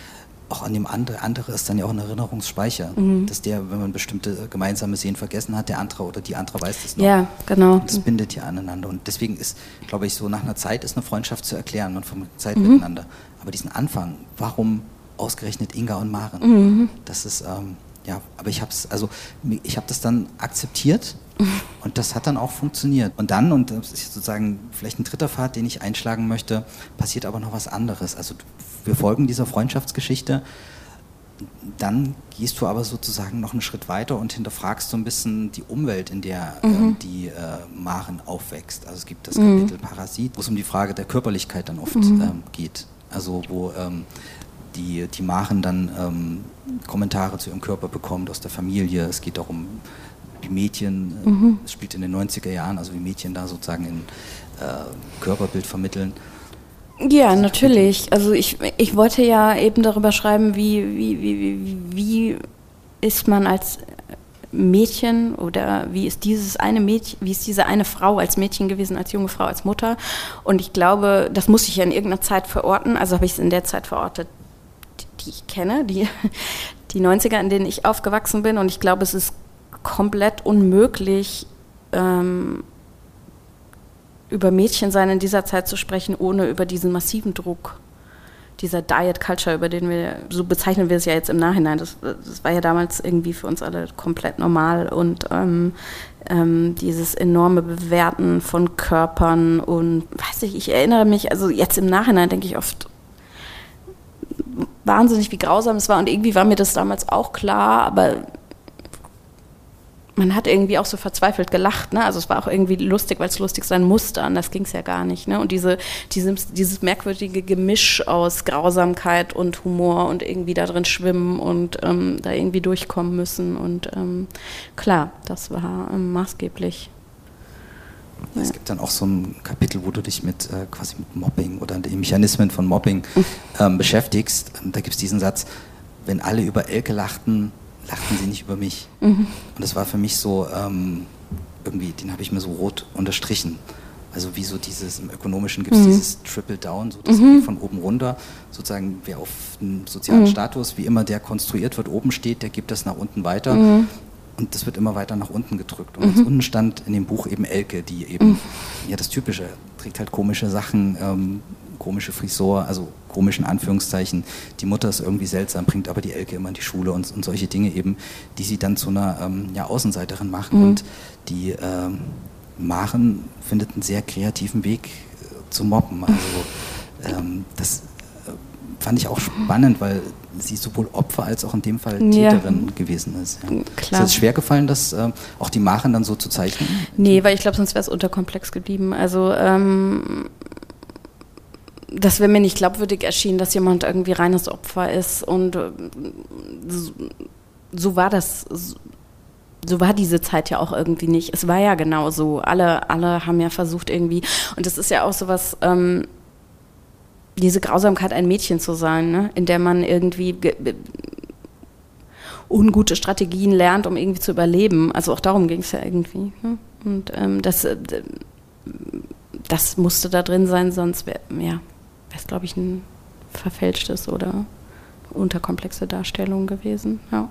auch an dem andere, andere ist dann ja auch ein Erinnerungsspeicher, mhm. dass der, wenn man bestimmte gemeinsame Szenen vergessen hat, der andere oder die andere weiß das noch. Ja, genau. Und das bindet ja aneinander und deswegen ist, glaube ich, so nach einer Zeit ist eine Freundschaft zu erklären, man verbringt Zeit mhm. miteinander. Aber diesen Anfang, warum ausgerechnet Inga und Maren? Mhm. Das ist, ähm, ja, aber ich habe es, also ich habe das dann akzeptiert mhm. und das hat dann auch funktioniert. Und dann, und das ist sozusagen vielleicht ein dritter Pfad, den ich einschlagen möchte, passiert aber noch was anderes. Also wir folgen dieser Freundschaftsgeschichte, dann gehst du aber sozusagen noch einen Schritt weiter und hinterfragst so ein bisschen die Umwelt, in der mhm. äh, die äh, Maren aufwächst. Also es gibt das mhm. Kapitel Parasit, wo es um die Frage der Körperlichkeit dann oft mhm. ähm, geht. Also wo ähm, die, die Maren dann ähm, Kommentare zu ihrem Körper bekommt aus der Familie. Es geht darum, wie Mädchen, mhm. es spielt in den neunziger Jahren, also wie Mädchen da sozusagen ein äh, Körperbild vermitteln. Ja, natürlich. Also ich, ich wollte ja eben darüber schreiben, wie, wie, wie, wie ist man als Mädchen oder wie ist dieses eine Mädchen, wie ist diese eine Frau als Mädchen gewesen, als junge Frau, als Mutter. Und ich glaube, das muss ich ja in irgendeiner Zeit verorten. Also habe ich es in der Zeit verortet, die, die ich kenne, die, die neunziger, in denen ich aufgewachsen bin. Und ich glaube, es ist komplett unmöglich, ähm, über Mädchensein in dieser Zeit zu sprechen, ohne über diesen massiven Druck, dieser Diet Culture, über den wir, so bezeichnen wir es ja jetzt im Nachhinein, das, das war ja damals irgendwie für uns alle komplett normal und ähm, ähm, dieses enorme Bewerten von Körpern und weiß ich, ich erinnere mich, also jetzt im Nachhinein denke ich oft wahnsinnig, wie grausam es war und irgendwie war mir das damals auch klar, aber man hat irgendwie auch so verzweifelt gelacht, ne? Also es war auch irgendwie lustig, weil es lustig sein musste, anders ging es ja gar nicht, ne? Und diese, dieses, dieses merkwürdige Gemisch aus Grausamkeit und Humor und irgendwie da drin schwimmen und ähm, da irgendwie durchkommen müssen und ähm, klar, das war ähm, maßgeblich. Ja, es gibt dann auch so ein Kapitel, wo du dich mit äh, quasi mit Mobbing oder den Mechanismen von Mobbing ähm, beschäftigst. Da gibt es diesen Satz, wenn alle über Elke lachten, lachten sie nicht über mich. Mhm. Und das war für mich so, ähm, irgendwie, den habe ich mir so rot unterstrichen. Also wie so dieses, im Ökonomischen gibt es mhm. dieses Triple Down, so das mhm. geht von oben runter, sozusagen wer auf einen sozialen mhm. Status, wie immer der konstruiert wird, oben steht, der gibt das nach unten weiter. Mhm. Und das wird immer weiter nach unten gedrückt. Und mhm. ganz unten stand in dem Buch eben Elke, die eben, mhm. ja das Typische, trägt halt komische Sachen, ähm, komische Frisur, also komischen Anführungszeichen. Die Mutter ist irgendwie seltsam, bringt aber die Elke immer in die Schule und, und solche Dinge eben, die sie dann zu einer ähm, ja, Außenseiterin machen. Mhm. Und die ähm, Maren findet einen sehr kreativen Weg äh, zu mobben. Also ähm, das äh, fand ich auch spannend, weil sie sowohl Opfer als auch in dem Fall Täterin ja. gewesen ist. Ja. Klar. Ist es schwer gefallen, das äh, auch die Maren dann so zu zeichnen? Nee, weil ich glaube, sonst wäre es unterkomplex geblieben. Also ähm, das wäre mir nicht glaubwürdig erschienen, dass jemand irgendwie reines Opfer ist und äh, so, so war das, so, so war diese Zeit ja auch irgendwie nicht. Es war ja genau so. Alle, alle haben ja versucht irgendwie, und das ist ja auch sowas, ähm, diese Grausamkeit, ein Mädchen zu sein, ne? In der man irgendwie ge- ungute Strategien lernt, um irgendwie zu überleben. Also auch darum ging es ja irgendwie. Ne? Und ähm, das, äh, das musste da drin sein, sonst wäre ja, es, glaube ich, ein verfälschtes oder unterkomplexe Darstellung gewesen. Ja,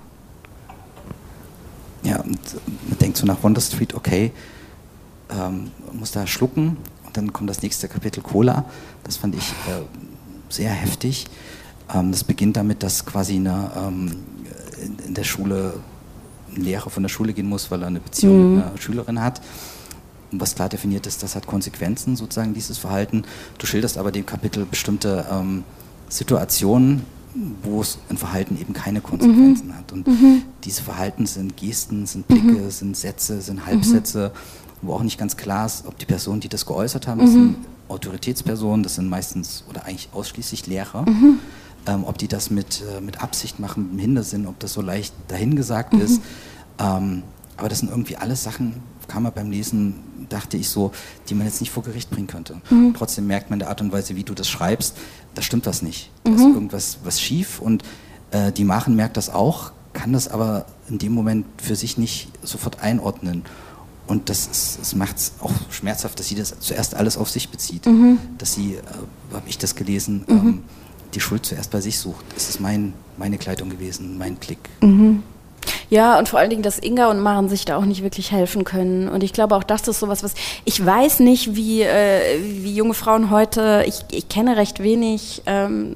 ja und man denkt so nach Wonder Street, okay, ähm, man muss da schlucken. Dann kommt das nächste Kapitel Cola. Das fand ich äh, sehr heftig. Ähm, das beginnt damit, dass quasi eine, ähm, in, in der Schule ein Lehrer von der Schule gehen muss, weil er eine Beziehung mhm. mit einer Schülerin hat. Und was klar definiert ist, das hat Konsequenzen, sozusagen dieses Verhalten. Du schilderst aber dem Kapitel bestimmte ähm, Situationen, wo es ein Verhalten eben keine Konsequenzen mhm. hat. Und mhm. diese Verhalten sind Gesten, sind Blicke, mhm. sind Sätze, sind Halbsätze, mhm. wo auch nicht ganz klar ist, ob die Personen, die das geäußert haben, das mhm. sind Autoritätspersonen, das sind meistens oder eigentlich ausschließlich Lehrer, mhm. ähm, ob die das mit, äh, mit Absicht machen, mit dem Hintersinn, ob das so leicht dahingesagt mhm. ist. Ähm, aber das sind irgendwie alles Sachen, kam man beim Lesen, dachte ich so, die man jetzt nicht vor Gericht bringen könnte. Mhm. Trotzdem merkt man in der Art und Weise, wie du das schreibst, da stimmt was nicht. Da mhm. ist irgendwas was schief und äh, die Maren merkt das auch, kann das aber in dem Moment für sich nicht sofort einordnen. Und das, ist, das macht es auch schmerzhaft, dass sie das zuerst alles auf sich bezieht. Mhm. Dass sie, äh, habe ich das gelesen, mhm. ähm, die Schuld zuerst bei sich sucht. Es ist mein, meine Kleidung gewesen, mein Klick. Mhm. Ja, und vor allen Dingen, dass Inga und Maren sich da auch nicht wirklich helfen können. Und ich glaube auch, das ist sowas, was, ich weiß nicht, wie, äh, wie junge Frauen heute, ich, ich kenne recht wenig ähm,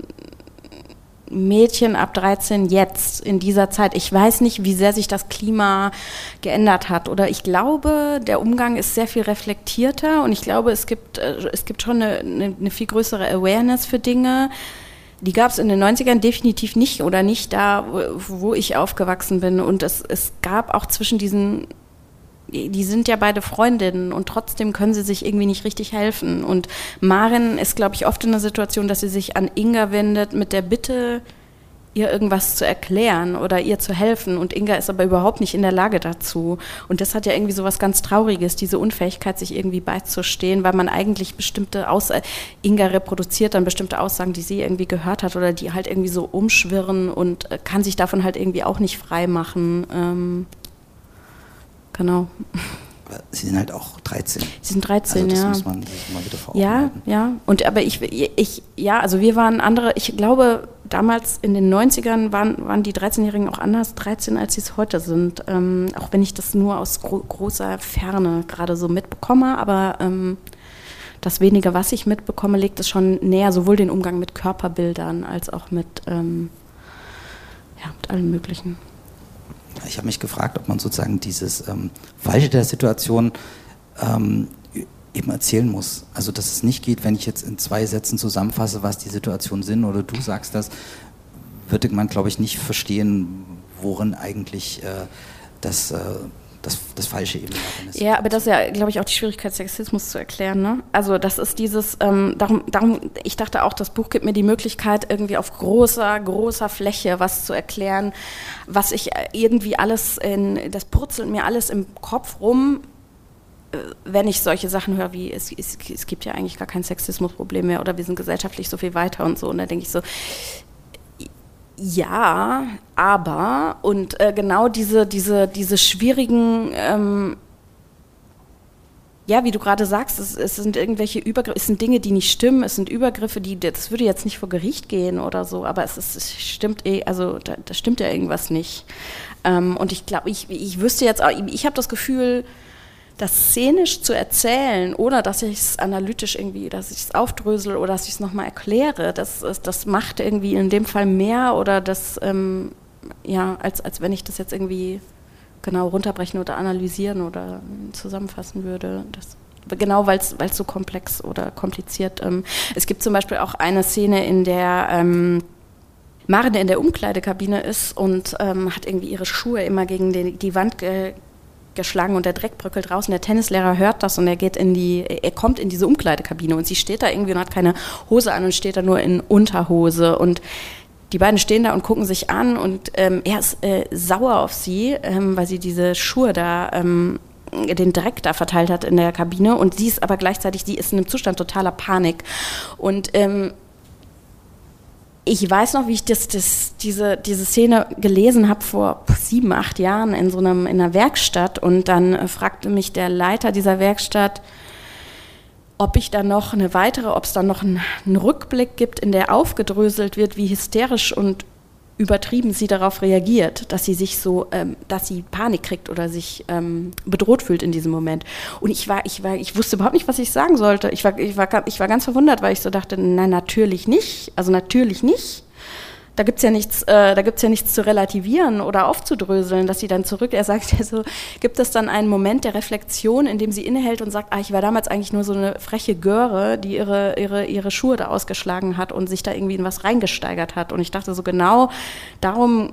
Mädchen ab dreizehn jetzt in dieser Zeit. Ich weiß nicht, wie sehr sich das Klima geändert hat. Oder ich glaube, der Umgang ist sehr viel reflektierter und ich glaube, es gibt, äh, es gibt schon eine, eine, eine viel größere Awareness für Dinge. Die gab es in den neunzigern definitiv nicht oder nicht da, wo, wo ich aufgewachsen bin. Und es, es gab auch zwischen diesen, die sind ja beide Freundinnen und trotzdem können sie sich irgendwie nicht richtig helfen. Und Maren ist, glaube ich, oft in der Situation, dass sie sich an Inga wendet mit der Bitte, ihr irgendwas zu erklären oder ihr zu helfen. Und Inga ist aber überhaupt nicht in der Lage dazu. Und das hat ja irgendwie so was ganz Trauriges, diese Unfähigkeit, sich irgendwie beizustehen, weil man eigentlich bestimmte Aussagen, Inga reproduziert dann bestimmte Aussagen, die sie irgendwie gehört hat oder die halt irgendwie so umschwirren und kann sich davon halt irgendwie auch nicht frei machen. Ähm, genau. Sie sind halt auch dreizehn. Sie sind dreizehn, also das ja. muss man sich mal wieder vor Augen Ja, halten. ja. Und aber ich, ich, ja, also wir waren andere, ich glaube, damals in den neunzigern waren, waren die dreizehnjährigen auch anders dreizehn, als sie es heute sind. Ähm, auch wenn ich das nur aus gro- großer Ferne gerade so mitbekomme, aber ähm, das Wenige, was ich mitbekomme, legt es schon näher, sowohl den Umgang mit Körperbildern als auch mit, ähm, ja, mit allem Möglichen. Ich habe mich gefragt, ob man sozusagen dieses ähm, Falsche der Situation ähm, eben erzählen muss. Also dass es nicht geht, wenn ich jetzt in zwei Sätzen zusammenfasse, was die Situationen sind oder du sagst das, würde man, glaube ich, nicht verstehen, worin eigentlich äh, das, äh, das, das Falsche eben darin ist. Ja, aber das ist ja, glaube ich, auch die Schwierigkeit, Sexismus zu erklären. Ne? Also das ist dieses, ähm, darum, darum, ich dachte auch, das Buch gibt mir die Möglichkeit, irgendwie auf großer, großer Fläche was zu erklären, was ich irgendwie alles, in, das purzelt mir alles im Kopf rum, wenn ich solche Sachen höre, wie es, es, es gibt ja eigentlich gar kein Sexismusproblem mehr oder wir sind gesellschaftlich so viel weiter und so. Und da denke ich so, ja, aber, und äh, genau diese, diese, diese schwierigen, ähm, ja, wie du gerade sagst, es, es sind irgendwelche Übergriffe, es sind Dinge, die nicht stimmen, es sind Übergriffe, die, das würde jetzt nicht vor Gericht gehen oder so, aber es, ist, es stimmt eh, also da, da stimmt ja irgendwas nicht. Ähm, und ich glaube, ich, ich wüsste jetzt auch, ich habe das Gefühl, das szenisch zu erzählen, oder dass ich es analytisch irgendwie, dass ich es aufdrösel oder dass ich es nochmal erkläre, das, das macht irgendwie in dem Fall mehr oder das, ähm, ja, als, als wenn ich das jetzt irgendwie genau runterbrechen oder analysieren oder zusammenfassen würde. Das, genau, weil es so komplex oder kompliziert. Ähm, es gibt zum Beispiel auch eine Szene, in der ähm, Maren in der Umkleidekabine ist und ähm, hat irgendwie ihre Schuhe immer gegen die, die Wand ge geschlagen und der Dreck bröckelt raus und der Tennislehrer hört das und er geht in die, er kommt in diese Umkleidekabine und sie steht da irgendwie und hat keine Hose an und steht da nur in Unterhose und die beiden stehen da und gucken sich an und ähm, er ist äh, sauer auf sie, ähm, weil sie diese Schuhe da, ähm, den Dreck da verteilt hat in der Kabine und sie ist aber gleichzeitig, sie ist in einem Zustand totaler Panik und ähm, ich weiß noch, wie ich das, das, diese, diese Szene gelesen habe vor sieben, acht Jahren in so einem, in einer Werkstatt und dann äh, fragte mich der Leiter dieser Werkstatt, ob ich dann noch eine weitere, ob es dann noch einen, einen Rückblick gibt, in der aufgedröselt wird, wie hysterisch und übertrieben sie darauf reagiert, dass sie sich so, ähm, dass sie Panik kriegt oder sich ähm, bedroht fühlt in diesem Moment. Und ich war, ich war, ich wusste überhaupt nicht, was ich sagen sollte. Ich war, ich war, ich war ganz verwundert, weil ich so dachte, nein, natürlich nicht. Also natürlich nicht. Da gibt's ja nichts, äh, da gibt's ja nichts zu relativieren oder aufzudröseln, dass sie dann zurück, er sagt ja so, gibt es dann einen Moment der Reflexion, in dem sie innehält und sagt, ah, ich war damals eigentlich nur so eine freche Göre, die ihre, ihre, ihre Schuhe da ausgeschlagen hat und sich da irgendwie in was reingesteigert hat. Und ich dachte so, genau darum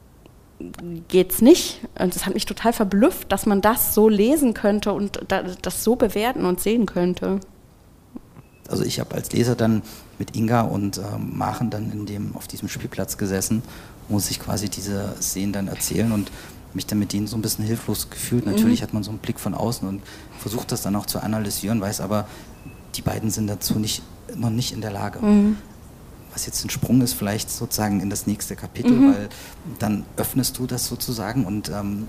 geht's nicht. Und es hat mich total verblüfft, dass man das so lesen könnte und das so bewerten und sehen könnte. Also ich habe als Leser dann mit Inga und ähm, Maren dann in dem, auf diesem Spielplatz gesessen, muss ich quasi diese Szenen dann erzählen und mich dann mit denen so ein bisschen hilflos gefühlt. Mhm. Natürlich hat man so einen Blick von außen und versucht das dann auch zu analysieren, weiß aber, die beiden sind dazu nicht, noch nicht in der Lage. Mhm. Was jetzt ein Sprung ist, vielleicht sozusagen in das nächste Kapitel, mhm. weil dann öffnest du das sozusagen und ähm,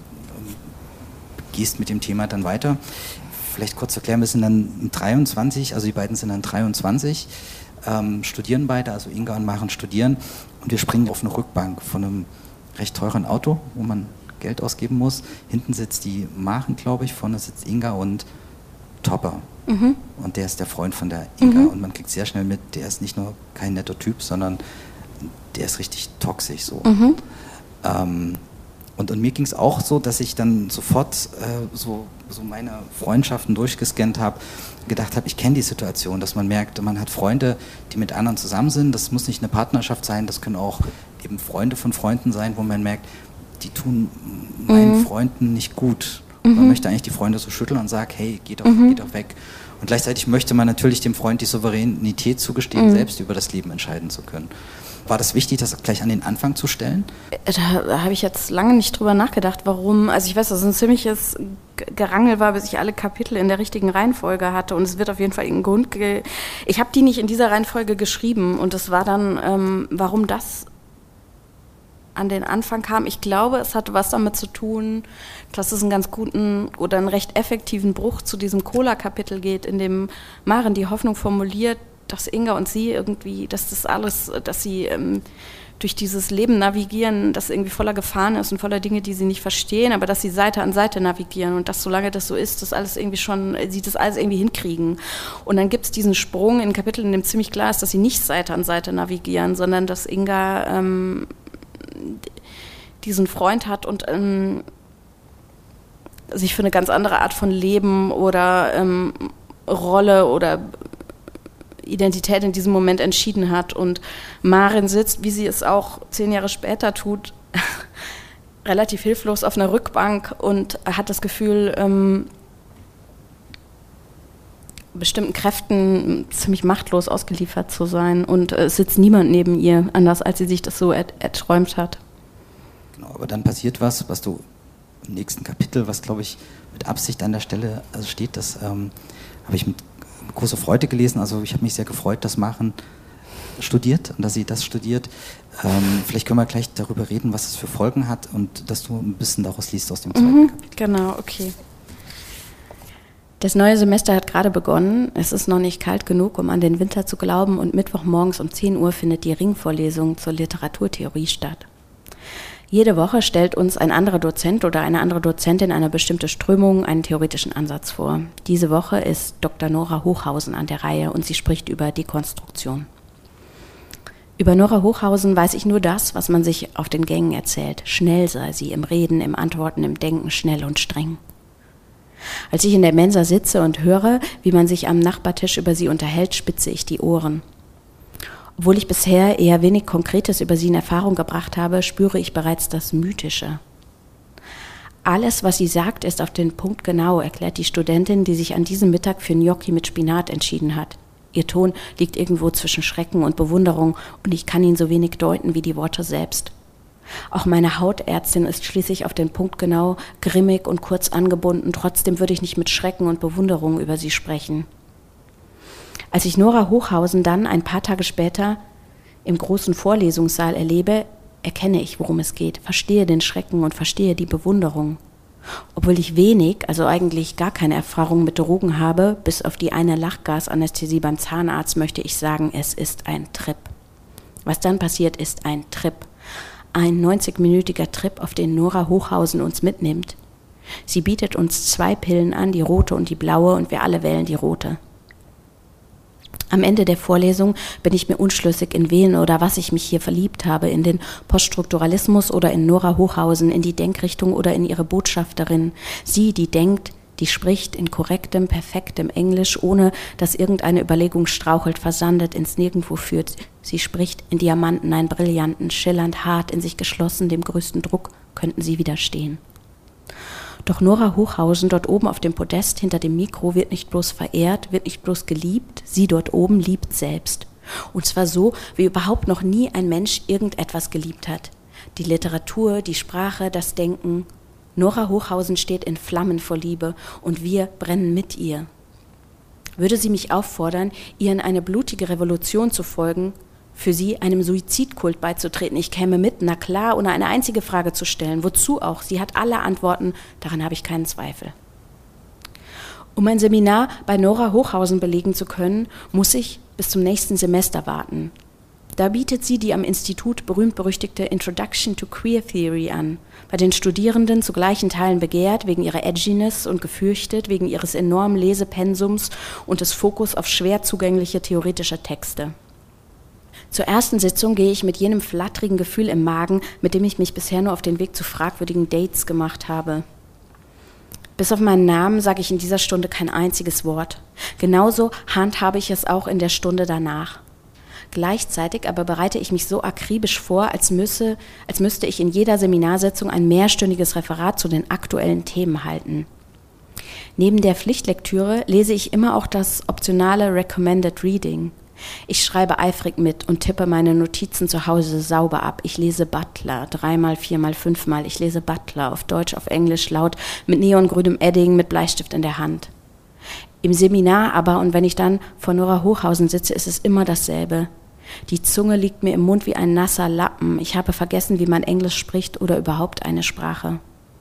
gehst mit dem Thema dann weiter. Vielleicht kurz erklären, wir sind dann dreiundzwanzig, also die beiden sind dann dreiundzwanzig, ähm, studieren beide, also Inga und Maren studieren und wir springen auf eine Rückbank von einem recht teuren Auto, wo man Geld ausgeben muss. Hinten sitzt die Maren, glaube ich, vorne sitzt Inga und Topper. Mhm. Und der ist der Freund von der Inga mhm. und man kriegt sehr schnell mit, der ist nicht nur kein netter Typ, sondern der ist richtig toxisch so. Mhm. Ähm, und, und mir ging es auch so, dass ich dann sofort äh, so, so meine Freundschaften durchgescannt habe, gedacht habe, ich kenne die Situation, dass man merkt, man hat Freunde, die mit anderen zusammen sind, das muss nicht eine Partnerschaft sein, das können auch eben Freunde von Freunden sein, wo man merkt, die tun meinen mhm. Freunden nicht gut. Mhm. Man möchte eigentlich die Freunde so schütteln und sagt, hey, geh doch, mhm. geh doch weg. Und gleichzeitig möchte man natürlich dem Freund die Souveränität zugestehen, mhm. selbst über das Leben entscheiden zu können. War das wichtig, das gleich an den Anfang zu stellen? Da, da habe ich jetzt lange nicht drüber nachgedacht, warum. Also ich weiß, dass es ein ziemliches Gerangel war, bis ich alle Kapitel in der richtigen Reihenfolge hatte. Und es wird auf jeden Fall einen Grund ge- Ich habe die nicht in dieser Reihenfolge geschrieben. Und das war dann, ähm, warum das an den Anfang kam. Ich glaube, es hatte was damit zu tun, dass es einen ganz guten oder einen recht effektiven Bruch zu diesem Cola-Kapitel geht, in dem Maren die Hoffnung formuliert, dass Inga und sie irgendwie, dass das alles, dass sie ähm, durch dieses Leben navigieren, das irgendwie voller Gefahren ist und voller Dinge, die sie nicht verstehen, aber dass sie Seite an Seite navigieren und dass solange das so ist, das alles irgendwie schon, sie das alles irgendwie hinkriegen. Und dann gibt es diesen Sprung in Kapiteln, in dem ziemlich klar ist, dass sie nicht Seite an Seite navigieren, sondern dass Inga ähm, diesen Freund hat und ähm, sich für eine ganz andere Art von Leben oder ähm, Rolle oder Identität in diesem Moment entschieden hat. Und Maren sitzt, wie sie es auch zehn Jahre später tut, relativ hilflos auf einer Rückbank und hat das Gefühl, ähm, bestimmten Kräften ziemlich machtlos ausgeliefert zu sein. Und es sitzt niemand neben ihr, anders als sie sich das so er- erträumt hat. Genau, aber dann passiert was, was du im nächsten Kapitel, was glaube ich mit Absicht an der Stelle also steht, das ähm, habe ich mit großer Freude gelesen. Also ich habe mich sehr gefreut, dass Maren studiert und dass sie das studiert. Ähm, vielleicht können wir gleich darüber reden, was es für Folgen hat und dass du ein bisschen daraus liest aus dem zweiten mhm, Kapitel. Genau, okay. Das neue Semester hat gerade begonnen. Es ist noch nicht kalt genug, um an den Winter zu glauben und Mittwochmorgens um zehn Uhr findet die Ringvorlesung zur Literaturtheorie statt. Jede Woche stellt uns ein anderer Dozent oder eine andere Dozentin einer bestimmten Strömung einen theoretischen Ansatz vor. Diese Woche ist Doktor Nora Hochhausen an der Reihe und sie spricht über Dekonstruktion. Über Nora Hochhausen weiß ich nur das, was man sich auf den Gängen erzählt. Schnell sei sie im Reden, im Antworten, im Denken, schnell und streng. Als ich in der Mensa sitze und höre, wie man sich am Nachbartisch über sie unterhält, spitze ich die Ohren. Obwohl ich bisher eher wenig Konkretes über sie in Erfahrung gebracht habe, spüre ich bereits das Mythische. Alles, was sie sagt, ist auf den Punkt genau, erklärt die Studentin, die sich an diesem Mittag für Gnocchi mit Spinat entschieden hat. Ihr Ton liegt irgendwo zwischen Schrecken und Bewunderung und ich kann ihn so wenig deuten wie die Worte selbst. Auch meine Hautärztin ist schließlich auf den Punkt genau, grimmig und kurz angebunden, trotzdem würde ich nicht mit Schrecken und Bewunderung über sie sprechen. Als ich Nora Hochhausen dann ein paar Tage später im großen Vorlesungssaal erlebe, erkenne ich, worum es geht, verstehe den Schrecken und verstehe die Bewunderung. Obwohl ich wenig, also eigentlich gar keine Erfahrung mit Drogen habe, bis auf die eine Lachgasanästhesie beim Zahnarzt, möchte ich sagen, es ist ein Trip. Was dann passiert, ist ein Trip. Ein neunzigminütiger Trip, auf den Nora Hochhausen uns mitnimmt. Sie bietet uns zwei Pillen an, die rote und die blaue, und wir alle wählen die rote. Am Ende der Vorlesung bin ich mir unschlüssig, in wen oder was ich mich hier verliebt habe, in den Poststrukturalismus oder in Nora Hochhausen, in die Denkrichtung oder in ihre Botschafterin. Sie, die denkt, die spricht in korrektem, perfektem Englisch, ohne dass irgendeine Überlegung strauchelt, versandet, ins Nirgendwo führt. Sie spricht in Diamanten, ein Brillanten, schillernd, hart, in sich geschlossen, dem größten Druck könnten sie widerstehen. Doch Nora Hochhausen dort oben auf dem Podest hinter dem Mikro wird nicht bloß verehrt, wird nicht bloß geliebt, sie dort oben liebt selbst. Und zwar so, wie überhaupt noch nie ein Mensch irgendetwas geliebt hat. Die Literatur, die Sprache, das Denken. Nora Hochhausen steht in Flammen vor Liebe und wir brennen mit ihr. Würde sie mich auffordern, ihr in eine blutige Revolution zu folgen, für sie einem Suizidkult beizutreten, ich käme mit, na klar, ohne eine einzige Frage zu stellen. Wozu auch? Sie hat alle Antworten, daran habe ich keinen Zweifel. Um ein Seminar bei Nora Hochhausen belegen zu können, muss ich bis zum nächsten Semester warten. Da bietet sie die am Institut berühmt-berüchtigte Introduction to Queer Theory an, bei den Studierenden zu gleichen Teilen begehrt wegen ihrer Edginess und gefürchtet wegen ihres enormen Lesepensums und des Fokus auf schwer zugängliche theoretische Texte. Zur ersten Sitzung gehe ich mit jenem flatterigen Gefühl im Magen, mit dem ich mich bisher nur auf den Weg zu fragwürdigen Dates gemacht habe. Bis auf meinen Namen sage ich in dieser Stunde kein einziges Wort. Genauso handhabe ich es auch in der Stunde danach. Gleichzeitig aber bereite ich mich so akribisch vor, als müsse, als müsste ich in jeder Seminarsitzung ein mehrstündiges Referat zu den aktuellen Themen halten. Neben der Pflichtlektüre lese ich immer auch das optionale Recommended Reading. Ich schreibe eifrig mit und tippe meine Notizen zu Hause sauber ab. Ich lese Butler, dreimal, viermal, fünfmal. Ich lese Butler auf Deutsch, auf Englisch, laut, mit neongrünem Edding, mit Bleistift in der Hand. Im Seminar aber, und wenn ich dann vor Nora Hochhausen sitze, ist es immer dasselbe. Die Zunge liegt mir im Mund wie ein nasser Lappen. Ich habe vergessen, wie man Englisch spricht oder überhaupt eine Sprache.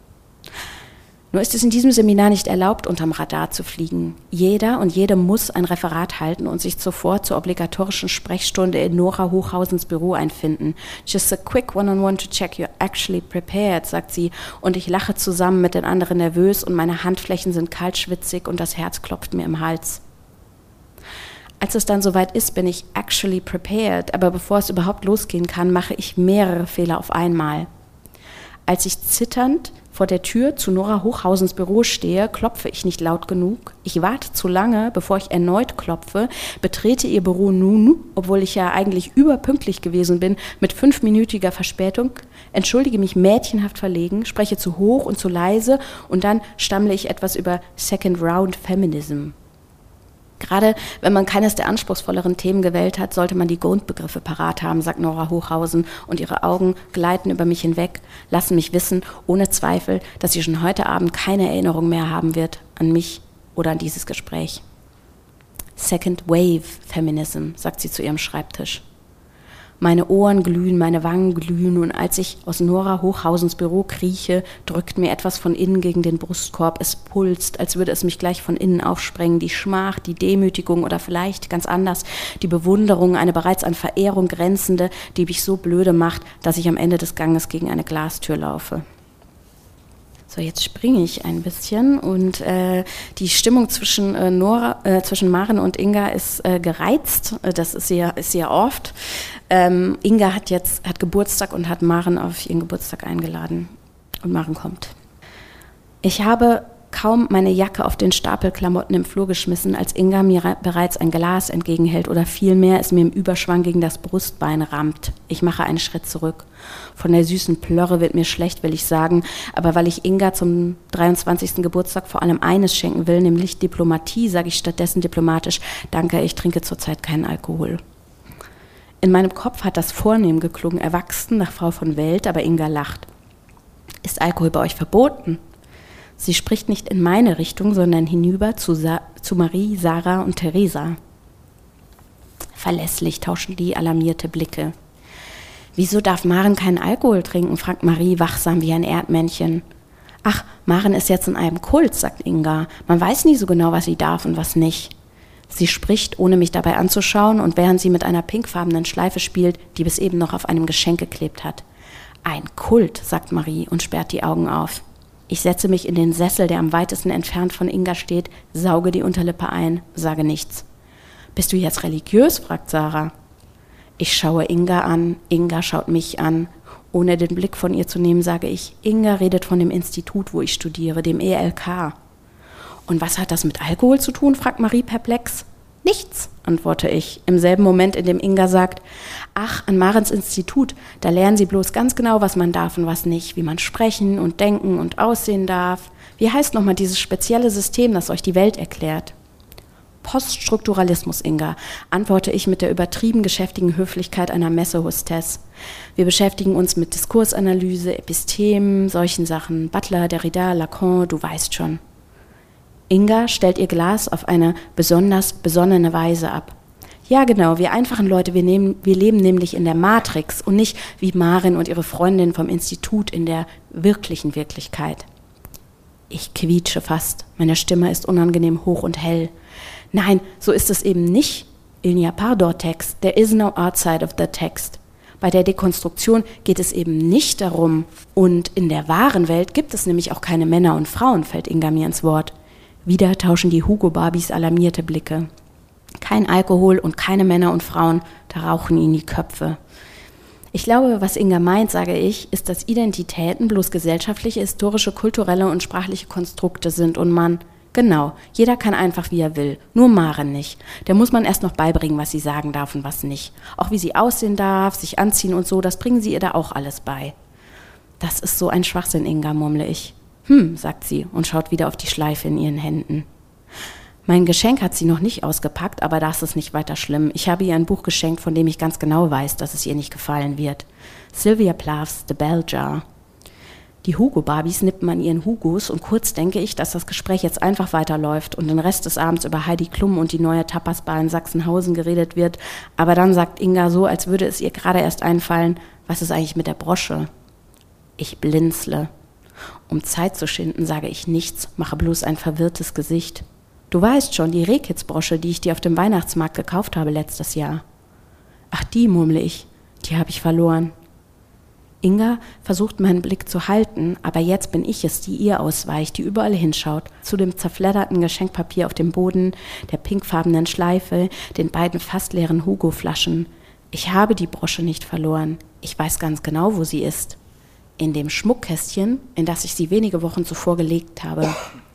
Nur ist es in diesem Seminar nicht erlaubt, unterm Radar zu fliegen. Jeder und jede muss ein Referat halten und sich zuvor zur obligatorischen Sprechstunde in Nora Hochhausens Büro einfinden. Just a quick one-on-one to check you're actually prepared, sagt sie, und ich lache zusammen mit den anderen nervös und meine Handflächen sind kaltschwitzig und das Herz klopft mir im Hals. Als es dann soweit ist, bin ich actually prepared, aber bevor es überhaupt losgehen kann, mache ich mehrere Fehler auf einmal. Als ich zitternd vor der Tür zu Nora Hochhausens Büro stehe, klopfe ich nicht laut genug. Ich warte zu lange, bevor ich erneut klopfe, betrete ihr Büro nun, obwohl ich ja eigentlich überpünktlich gewesen bin, mit fünfminütiger Verspätung, entschuldige mich mädchenhaft verlegen, spreche zu hoch und zu leise und dann stammle ich etwas über Second Round Feminism. Gerade wenn man keines der anspruchsvolleren Themen gewählt hat, sollte man die Grundbegriffe parat haben, sagt Nora Hochhausen, und ihre Augen gleiten über mich hinweg, lassen mich wissen, ohne Zweifel, dass sie schon heute Abend keine Erinnerung mehr haben wird an mich oder an dieses Gespräch. Second Wave Feminism, sagt sie zu ihrem Schreibtisch. Meine Ohren glühen, meine Wangen glühen, und als ich aus Nora Hochhausens Büro krieche, drückt mir etwas von innen gegen den Brustkorb. Es pulst, als würde es mich gleich von innen aufsprengen. Die Schmach, die Demütigung oder vielleicht, ganz anders, die Bewunderung, eine bereits an Verehrung grenzende, die mich so blöde macht, dass ich am Ende des Ganges gegen eine Glastür laufe. So, jetzt springe ich ein bisschen und äh, die Stimmung zwischen äh, Nora, äh, zwischen Maren und Inga ist äh, gereizt. Das ist sie ja, ist sie ja oft. Ähm, Inga hat jetzt hat Geburtstag und hat Maren auf ihren Geburtstag eingeladen. Und Maren kommt. Ich habe kaum meine Jacke auf den Stapel Klamotten im Flur geschmissen, als Inga mir re- bereits ein Glas entgegenhält oder vielmehr es mir im Überschwang gegen das Brustbein rammt. Ich mache einen Schritt zurück. Von der süßen Plörre wird mir schlecht, will ich sagen, aber weil ich Inga zum dreiundzwanzigsten Geburtstag vor allem eines schenken will, nämlich Diplomatie, sage ich stattdessen diplomatisch, danke, ich trinke zurzeit keinen Alkohol. In meinem Kopf hat das vornehm geklungen, erwachsen nach Frau von Welt, aber Inga lacht. Ist Alkohol bei euch verboten? Sie spricht nicht in meine Richtung, sondern hinüber zu, Sa- zu Marie, Sarah und Theresa. Verlässlich tauschen die alarmierte Blicke. Wieso darf Maren keinen Alkohol trinken, fragt Marie wachsam wie ein Erdmännchen. Ach, Maren ist jetzt in einem Kult, sagt Inga. Man weiß nie so genau, was sie darf und was nicht. Sie spricht, ohne mich dabei anzuschauen, und während sie mit einer pinkfarbenen Schleife spielt, die bis eben noch auf einem Geschenk geklebt hat. Ein Kult, sagt Marie und sperrt die Augen auf. Ich setze mich in den Sessel, der am weitesten entfernt von Inga steht, sauge die Unterlippe ein, sage nichts. Bist du jetzt religiös? Fragt Sarah. Ich schaue Inga an, Inga schaut mich an. Ohne den Blick von ihr zu nehmen, sage ich, Inga redet von dem Institut, wo ich studiere, dem E L K. Und was hat das mit Alkohol zu tun? Fragt Marie perplex. Nichts, antworte ich, im selben Moment, in dem Inga sagt, ach, an Marens Institut, da lernen sie bloß ganz genau, was man darf und was nicht, wie man sprechen und denken und aussehen darf. Wie heißt nochmal dieses spezielle System, das euch die Welt erklärt? Poststrukturalismus, Inga, antworte ich mit der übertrieben geschäftigen Höflichkeit einer Messehostess. Wir beschäftigen uns mit Diskursanalyse, Epistemen, solchen Sachen, Butler, Derrida, Lacan, du weißt schon. Inga stellt ihr Glas auf eine besonders besonnene Weise ab. Ja, genau, wir einfachen Leute, wir, nehmen, wir leben nämlich in der Matrix und nicht wie Maren und ihre Freundin vom Institut in der wirklichen Wirklichkeit. Ich quietsche fast. Meine Stimme ist unangenehm hoch und hell. Nein, so ist es eben nicht. Il n'y a pas d'Ort-Text. There is no outside of the text. Bei der Dekonstruktion geht es eben nicht darum. Und in der wahren Welt gibt es nämlich auch keine Männer und Frauen, fällt Inga mir ins Wort. Wieder tauschen die Hugo-Barbies alarmierte Blicke. Kein Alkohol und keine Männer und Frauen, da rauchen ihnen die Köpfe. Ich glaube, was Inga meint, sage ich, ist, dass Identitäten bloß gesellschaftliche, historische, kulturelle und sprachliche Konstrukte sind und man, genau, jeder kann einfach, wie er will, nur Maren nicht. Der muss man erst noch beibringen, was sie sagen darf und was nicht. Auch wie sie aussehen darf, sich anziehen und so, das bringen sie ihr da auch alles bei. Das ist so ein Schwachsinn, Inga, murmle ich. Hm, sagt sie und schaut wieder auf die Schleife in ihren Händen. Mein Geschenk hat sie noch nicht ausgepackt, aber das ist nicht weiter schlimm. Ich habe ihr ein Buch geschenkt, von dem ich ganz genau weiß, dass es ihr nicht gefallen wird. Sylvia Plaths The Bell Jar. Die Hugo-Barbies nippen an ihren Hugos und kurz denke ich, dass das Gespräch jetzt einfach weiterläuft und den Rest des Abends über Heidi Klum und die neue Tapasbar in Sachsenhausen geredet wird. Aber dann sagt Inga so, als würde es ihr gerade erst einfallen, was ist eigentlich mit der Brosche? Ich blinzle. Um Zeit zu schinden, sage ich nichts, mache bloß ein verwirrtes Gesicht. Du weißt schon, die Rehkitzbrosche, die ich dir auf dem Weihnachtsmarkt gekauft habe letztes Jahr. Ach, die, murmle ich, die habe ich verloren. Inga versucht meinen Blick zu halten, aber jetzt bin ich es, die ihr ausweicht, die überall hinschaut, zu dem zerfledderten Geschenkpapier auf dem Boden, der pinkfarbenen Schleife, den beiden fast leeren Hugo-Flaschen. Ich habe die Brosche nicht verloren. Ich weiß ganz genau, wo sie ist. In dem Schmuckkästchen, in das ich sie wenige Wochen zuvor gelegt habe.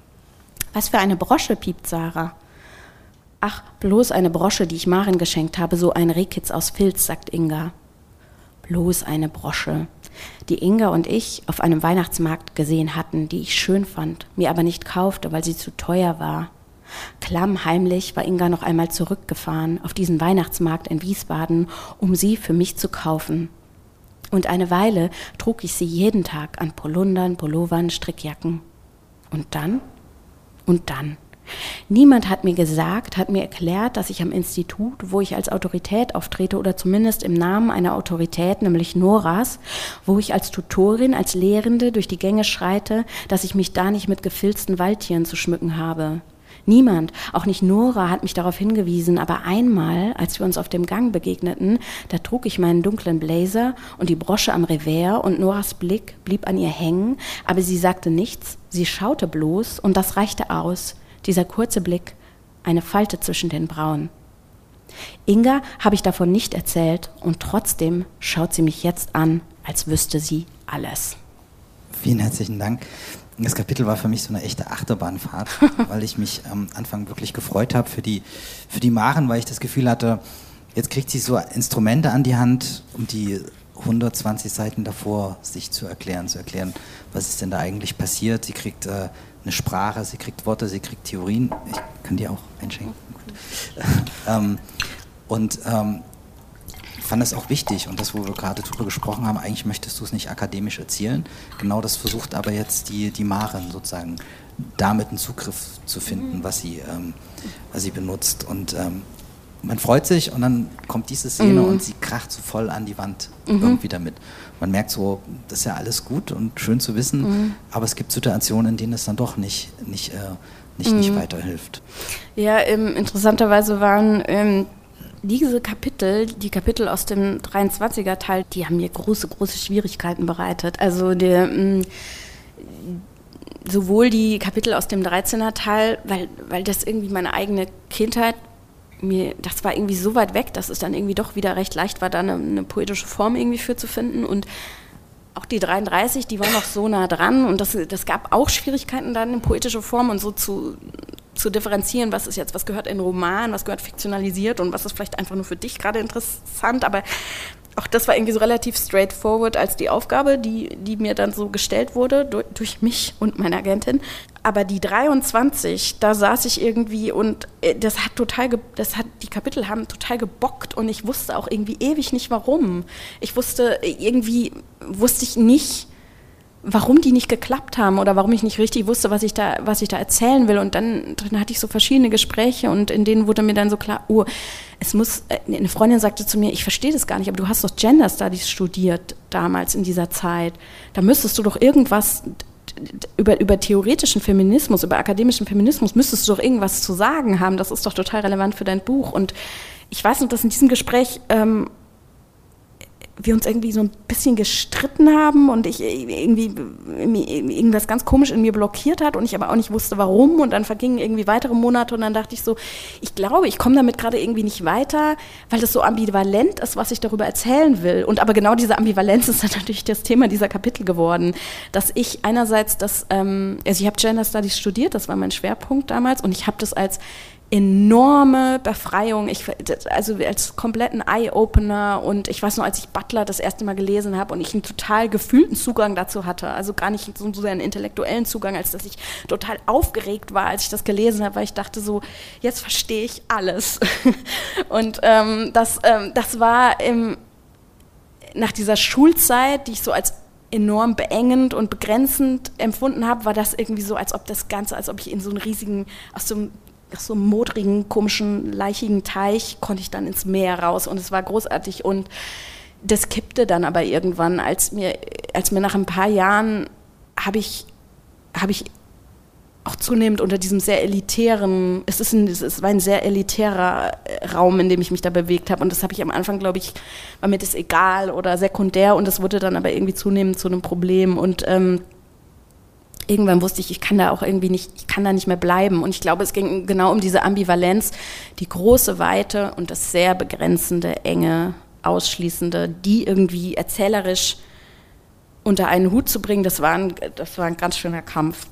Was für eine Brosche, piept Sarah. Ach, bloß eine Brosche, die ich Maren geschenkt habe, so ein Rehkitz aus Filz, sagt Inga. Bloß eine Brosche, die Inga und ich auf einem Weihnachtsmarkt gesehen hatten, die ich schön fand, mir aber nicht kaufte, weil sie zu teuer war. Klammheimlich war Inga noch einmal zurückgefahren auf diesen Weihnachtsmarkt in Wiesbaden, um sie für mich zu kaufen. Und eine Weile trug ich sie jeden Tag an Polundern, Pullovern, Strickjacken. Und dann? Und dann. Niemand hat mir gesagt, hat mir erklärt, dass ich am Institut, wo ich als Autorität auftrete oder zumindest im Namen einer Autorität, nämlich Noras, wo ich als Tutorin, als Lehrende durch die Gänge schreite, dass ich mich da nicht mit gefilzten Waldtieren zu schmücken habe. Niemand, auch nicht Nora, hat mich darauf hingewiesen, aber einmal, als wir uns auf dem Gang begegneten, da trug ich meinen dunklen Blazer und die Brosche am Revers und Noras Blick blieb an ihr hängen, aber sie sagte nichts, sie schaute bloß und das reichte aus, dieser kurze Blick, eine Falte zwischen den Brauen. Inga habe ich davon nicht erzählt und trotzdem schaut sie mich jetzt an, als wüsste sie alles. Vielen herzlichen Dank. Das Kapitel war für mich so eine echte Achterbahnfahrt, weil ich mich am Anfang wirklich gefreut habe für die, für die Maren, weil ich das Gefühl hatte, jetzt kriegt sie so Instrumente an die Hand, um die hundertzwanzig Seiten davor sich zu erklären, zu erklären, was ist denn da eigentlich passiert. Sie kriegt äh, eine Sprache, sie kriegt Worte, sie kriegt Theorien. Ich kann die auch einschenken. Gut. ähm, und ähm, ich fand das auch wichtig und das, wo wir gerade drüber gesprochen haben, eigentlich möchtest du es nicht akademisch erzählen. Genau das versucht aber jetzt die, die Maren sozusagen, damit einen Zugriff zu finden, was sie, ähm, was sie benutzt. Und ähm, man freut sich und dann kommt diese Szene mhm. und sie kracht so voll an die Wand mhm. irgendwie damit. Man merkt so, das ist ja alles gut und schön zu wissen, mhm. aber es gibt Situationen, in denen es dann doch nicht, nicht, äh, nicht, mhm. nicht weiterhilft. Ja, ähm, interessanterweise waren ähm, diese Kapitel, die Kapitel aus dem dreiundzwanziger Teil, die haben mir große, große Schwierigkeiten bereitet. Also der, mh, sowohl die Kapitel aus dem dreizehner Teil, weil, weil das irgendwie meine eigene Kindheit, mir, das war irgendwie so weit weg, dass es dann irgendwie doch wieder recht leicht war, da eine, eine poetische Form irgendwie für zu finden. Und auch die dreiunddreißig, die war noch so nah dran und das, das gab auch Schwierigkeiten, dann eine poetische Form und so zu... zu differenzieren, was ist jetzt, was gehört in Roman, was gehört fiktionalisiert und was ist vielleicht einfach nur für dich gerade interessant, aber auch das war irgendwie so relativ straightforward als die Aufgabe, die, die mir dann so gestellt wurde durch, durch mich und meine Agentin. Aber die dreiundzwanzig, da saß ich irgendwie und das hat total, ge, das hat, die Kapitel haben total gebockt und ich wusste auch irgendwie ewig nicht warum. Ich wusste, irgendwie wusste ich nicht, warum die nicht geklappt haben oder warum ich nicht richtig wusste, was ich da, was ich da erzählen will. Und dann, dann hatte ich so verschiedene Gespräche und in denen wurde mir dann so klar, oh, es muss, eine Freundin sagte zu mir, ich verstehe das gar nicht, aber du hast doch Gender Studies studiert damals in dieser Zeit. Da müsstest du doch irgendwas, über, über theoretischen Feminismus, über akademischen Feminismus müsstest du doch irgendwas zu sagen haben. Das ist doch total relevant für dein Buch. Und ich weiß noch, dass in diesem Gespräch ähm, wir uns irgendwie so ein bisschen gestritten haben und ich irgendwie, irgendwie irgendwas ganz komisch in mir blockiert hat und ich aber auch nicht wusste, warum. Und dann vergingen irgendwie weitere Monate und dann dachte ich so, ich glaube, ich komme damit gerade irgendwie nicht weiter, weil das so ambivalent ist, was ich darüber erzählen will. Und aber genau diese Ambivalenz ist dann natürlich das Thema dieser Kapitel geworden, dass ich einerseits das, ähm, also ich habe Gender Studies studiert, das war mein Schwerpunkt damals und ich habe das als enorme Befreiung, ich, also als kompletten Eye-Opener und ich weiß noch, als ich Butler das erste Mal gelesen habe und ich einen total gefühlten Zugang dazu hatte, also gar nicht so sehr einen intellektuellen Zugang, als dass ich total aufgeregt war, als ich das gelesen habe, weil ich dachte so, jetzt verstehe ich alles. Und ähm, das, ähm, das war im, nach dieser Schulzeit, die ich so als enorm beengend und begrenzend empfunden habe, war das irgendwie so, als ob das Ganze, als ob ich in so einen riesigen, aus so einem aus so einem modrigen, komischen, leichigen Teich konnte ich dann ins Meer raus und es war großartig und das kippte dann aber irgendwann, als mir, als mir nach ein paar Jahren habe ich, habe ich auch zunehmend unter diesem sehr elitären, es ist ein, es war ein sehr elitärer Raum, in dem ich mich da bewegt habe und das habe ich am Anfang, glaube ich, war mir das egal oder sekundär und das wurde dann aber irgendwie zunehmend zu einem Problem und ähm, irgendwann wusste ich, ich kann da auch irgendwie nicht, ich kann da nicht mehr bleiben. Und ich glaube, es ging genau um diese Ambivalenz, die große Weite und das sehr begrenzende, enge, ausschließende, die irgendwie erzählerisch unter einen Hut zu bringen, das war ein, das war ein ganz schöner Kampf.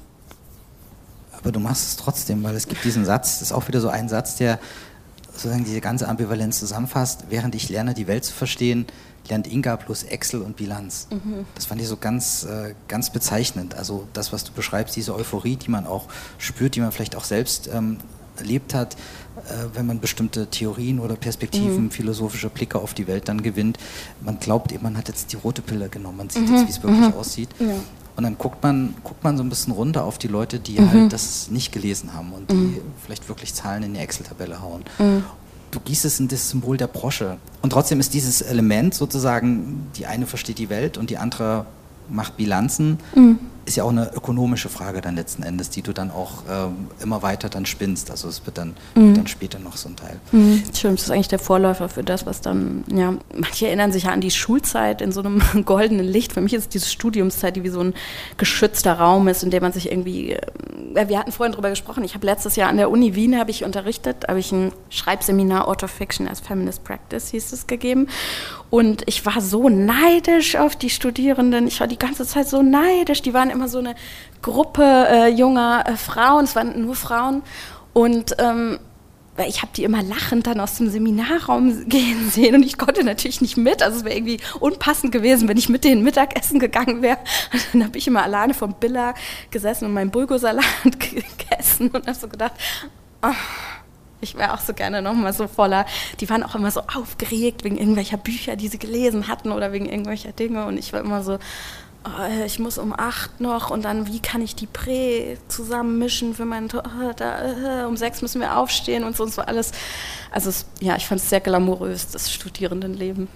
Aber du machst es trotzdem, weil es gibt diesen Satz, das ist auch wieder so ein Satz, der sozusagen diese ganze Ambivalenz zusammenfasst. Während ich lerne, die Welt zu verstehen, lernt Inga plus Excel und Bilanz. Mhm. Das fand ich so ganz, äh, ganz bezeichnend. Also das, was du beschreibst, diese Euphorie, die man auch spürt, die man vielleicht auch selbst ähm, erlebt hat, äh, wenn man bestimmte Theorien oder Perspektiven, mhm. philosophische Blicke auf die Welt dann gewinnt. Man glaubt eben, man hat jetzt die rote Pille genommen, man sieht mhm. jetzt, wie es wirklich mhm. aussieht. Ja. Und dann guckt man, guckt man so ein bisschen runter auf die Leute, die mhm. halt das nicht gelesen haben und die mhm. vielleicht wirklich Zahlen in die Excel-Tabelle hauen. Mhm. Du gießt es in das Symbol der Brosche. Und trotzdem ist dieses Element sozusagen, die eine versteht die Welt und die andere macht Bilanzen, mhm. ist ja auch eine ökonomische Frage dann letzten Endes, die du dann auch ähm, immer weiter dann spinnst. Also es wird dann, mhm. wird dann später noch so ein Teil. Mhm. Stimmt, das ist eigentlich der Vorläufer für das, was dann, ja, manche erinnern sich ja an die Schulzeit in so einem goldenen Licht. Für mich ist diese Studiumszeit, die wie so ein geschützter Raum ist, in dem man sich irgendwie, äh, wir hatten vorhin drüber gesprochen, ich habe letztes Jahr an der Uni Wien, habe ich unterrichtet, habe ich ein Schreibseminar Autofiction as Feminist Practice, hieß es, gegeben. Und ich war so neidisch auf die Studierenden, ich war die ganze Zeit so neidisch, die waren immer so eine Gruppe äh, junger äh, Frauen, es waren nur Frauen und ähm, ich habe die immer lachend dann aus dem Seminarraum gehen sehen und ich konnte natürlich nicht mit, also es wäre irgendwie unpassend gewesen, wenn ich mit denen Mittagessen gegangen wäre. Und dann habe ich immer alleine vom Billa gesessen und meinen Bulgursalat gegessen und habe so gedacht, oh, ich wäre auch so gerne nochmal so voller, die waren auch immer so aufgeregt wegen irgendwelcher Bücher, die sie gelesen hatten oder wegen irgendwelcher Dinge und ich war immer so, oh, ich muss um acht noch und dann, wie kann ich die Prä zusammenmischen für meinen, oh, da, uh, um sechs müssen wir aufstehen und so und so alles. Also es, ja, ich fand es sehr glamourös, das Studierendenleben.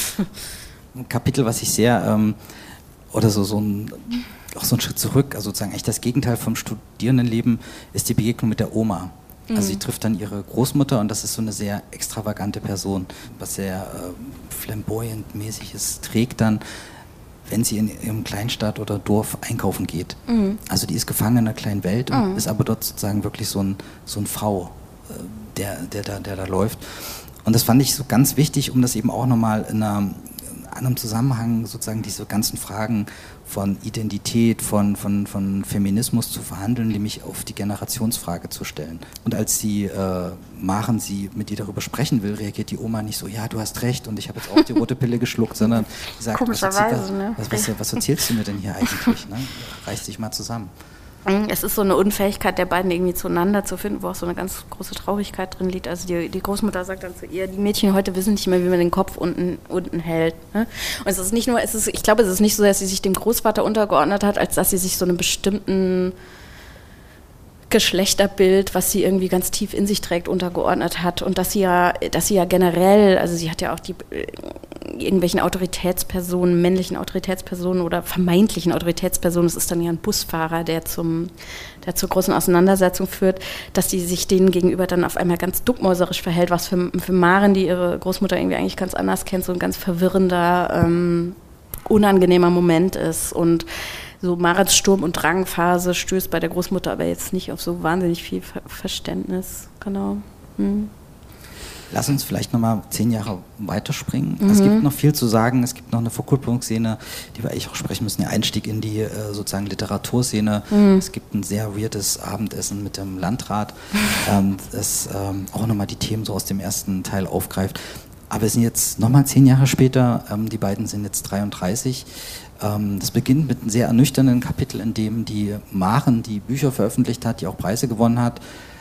Ein Kapitel, was ich sehr, ähm, oder so, so ein, auch so ein Schritt zurück, also sozusagen echt das Gegenteil vom Studierendenleben, ist die Begegnung mit der Oma. Also sie trifft dann ihre Großmutter und das ist so eine sehr extravagante Person, was sehr äh, flamboyant-mäßiges trägt dann, wenn sie in ihrem Kleinstadt oder Dorf einkaufen geht. Mhm. Also die ist gefangen in einer kleinen Welt und mhm. ist aber dort sozusagen wirklich so ein, so ein V, äh, der, der, der, der da läuft. Und das fand ich so ganz wichtig, um das eben auch nochmal in einer anderen Zusammenhang sozusagen diese ganzen Fragen von Identität, von, von, von Feminismus zu verhandeln, nämlich auf die Generationsfrage zu stellen. Und als sie äh, Maren sie mit ihr darüber sprechen will, reagiert die Oma nicht so, ja, du hast recht und ich habe jetzt auch die rote Pille geschluckt, sondern sie sagt, was, erzähl, ne? was, was, was erzählst du mir denn hier eigentlich? Ne? Reiß dich mal zusammen. Es ist so eine Unfähigkeit der beiden irgendwie zueinander zu finden, wo auch so eine ganz große Traurigkeit drin liegt. Also die, die Großmutter sagt dann zu ihr, die Mädchen heute wissen nicht mehr, wie man den Kopf unten, unten hält. Ne? Und es ist nicht nur, es ist, ich glaube, es ist nicht so, dass sie sich dem Großvater untergeordnet hat, als dass sie sich so einem bestimmten Geschlechterbild, was sie irgendwie ganz tief in sich trägt, untergeordnet hat und dass sie ja, dass sie ja generell, also sie hat ja auch die äh, irgendwelchen Autoritätspersonen, männlichen Autoritätspersonen oder vermeintlichen Autoritätspersonen, das ist dann ja ein Busfahrer, der zum, der zur großen Auseinandersetzung führt, dass sie sich denen gegenüber dann auf einmal ganz duckmäuserisch verhält, was für, für Maren, die ihre Großmutter irgendwie eigentlich ganz anders kennt, so ein ganz verwirrender, ähm, unangenehmer Moment ist und so Marens Sturm- und Drangphase stößt bei der Großmutter aber jetzt nicht auf so wahnsinnig viel Ver- Verständnis. Genau. Hm. Lass uns vielleicht nochmal zehn Jahre weiterspringen. Mhm. Es gibt noch viel zu sagen. Es gibt noch eine Verkupplungsszene, die wir eigentlich auch sprechen müssen. Der Einstieg in die äh, sozusagen Literaturszene. Mhm. Es gibt ein sehr weirdes Abendessen mit dem Landrat, ähm, das ähm, auch nochmal die Themen so aus dem ersten Teil aufgreift. Aber wir sind jetzt nochmal zehn Jahre später. Ähm, die beiden sind jetzt dreiunddreißig. Das beginnt mit einem sehr ernüchternden Kapitel, in dem die Maren, die Bücher veröffentlicht hat, die auch Preise gewonnen hat,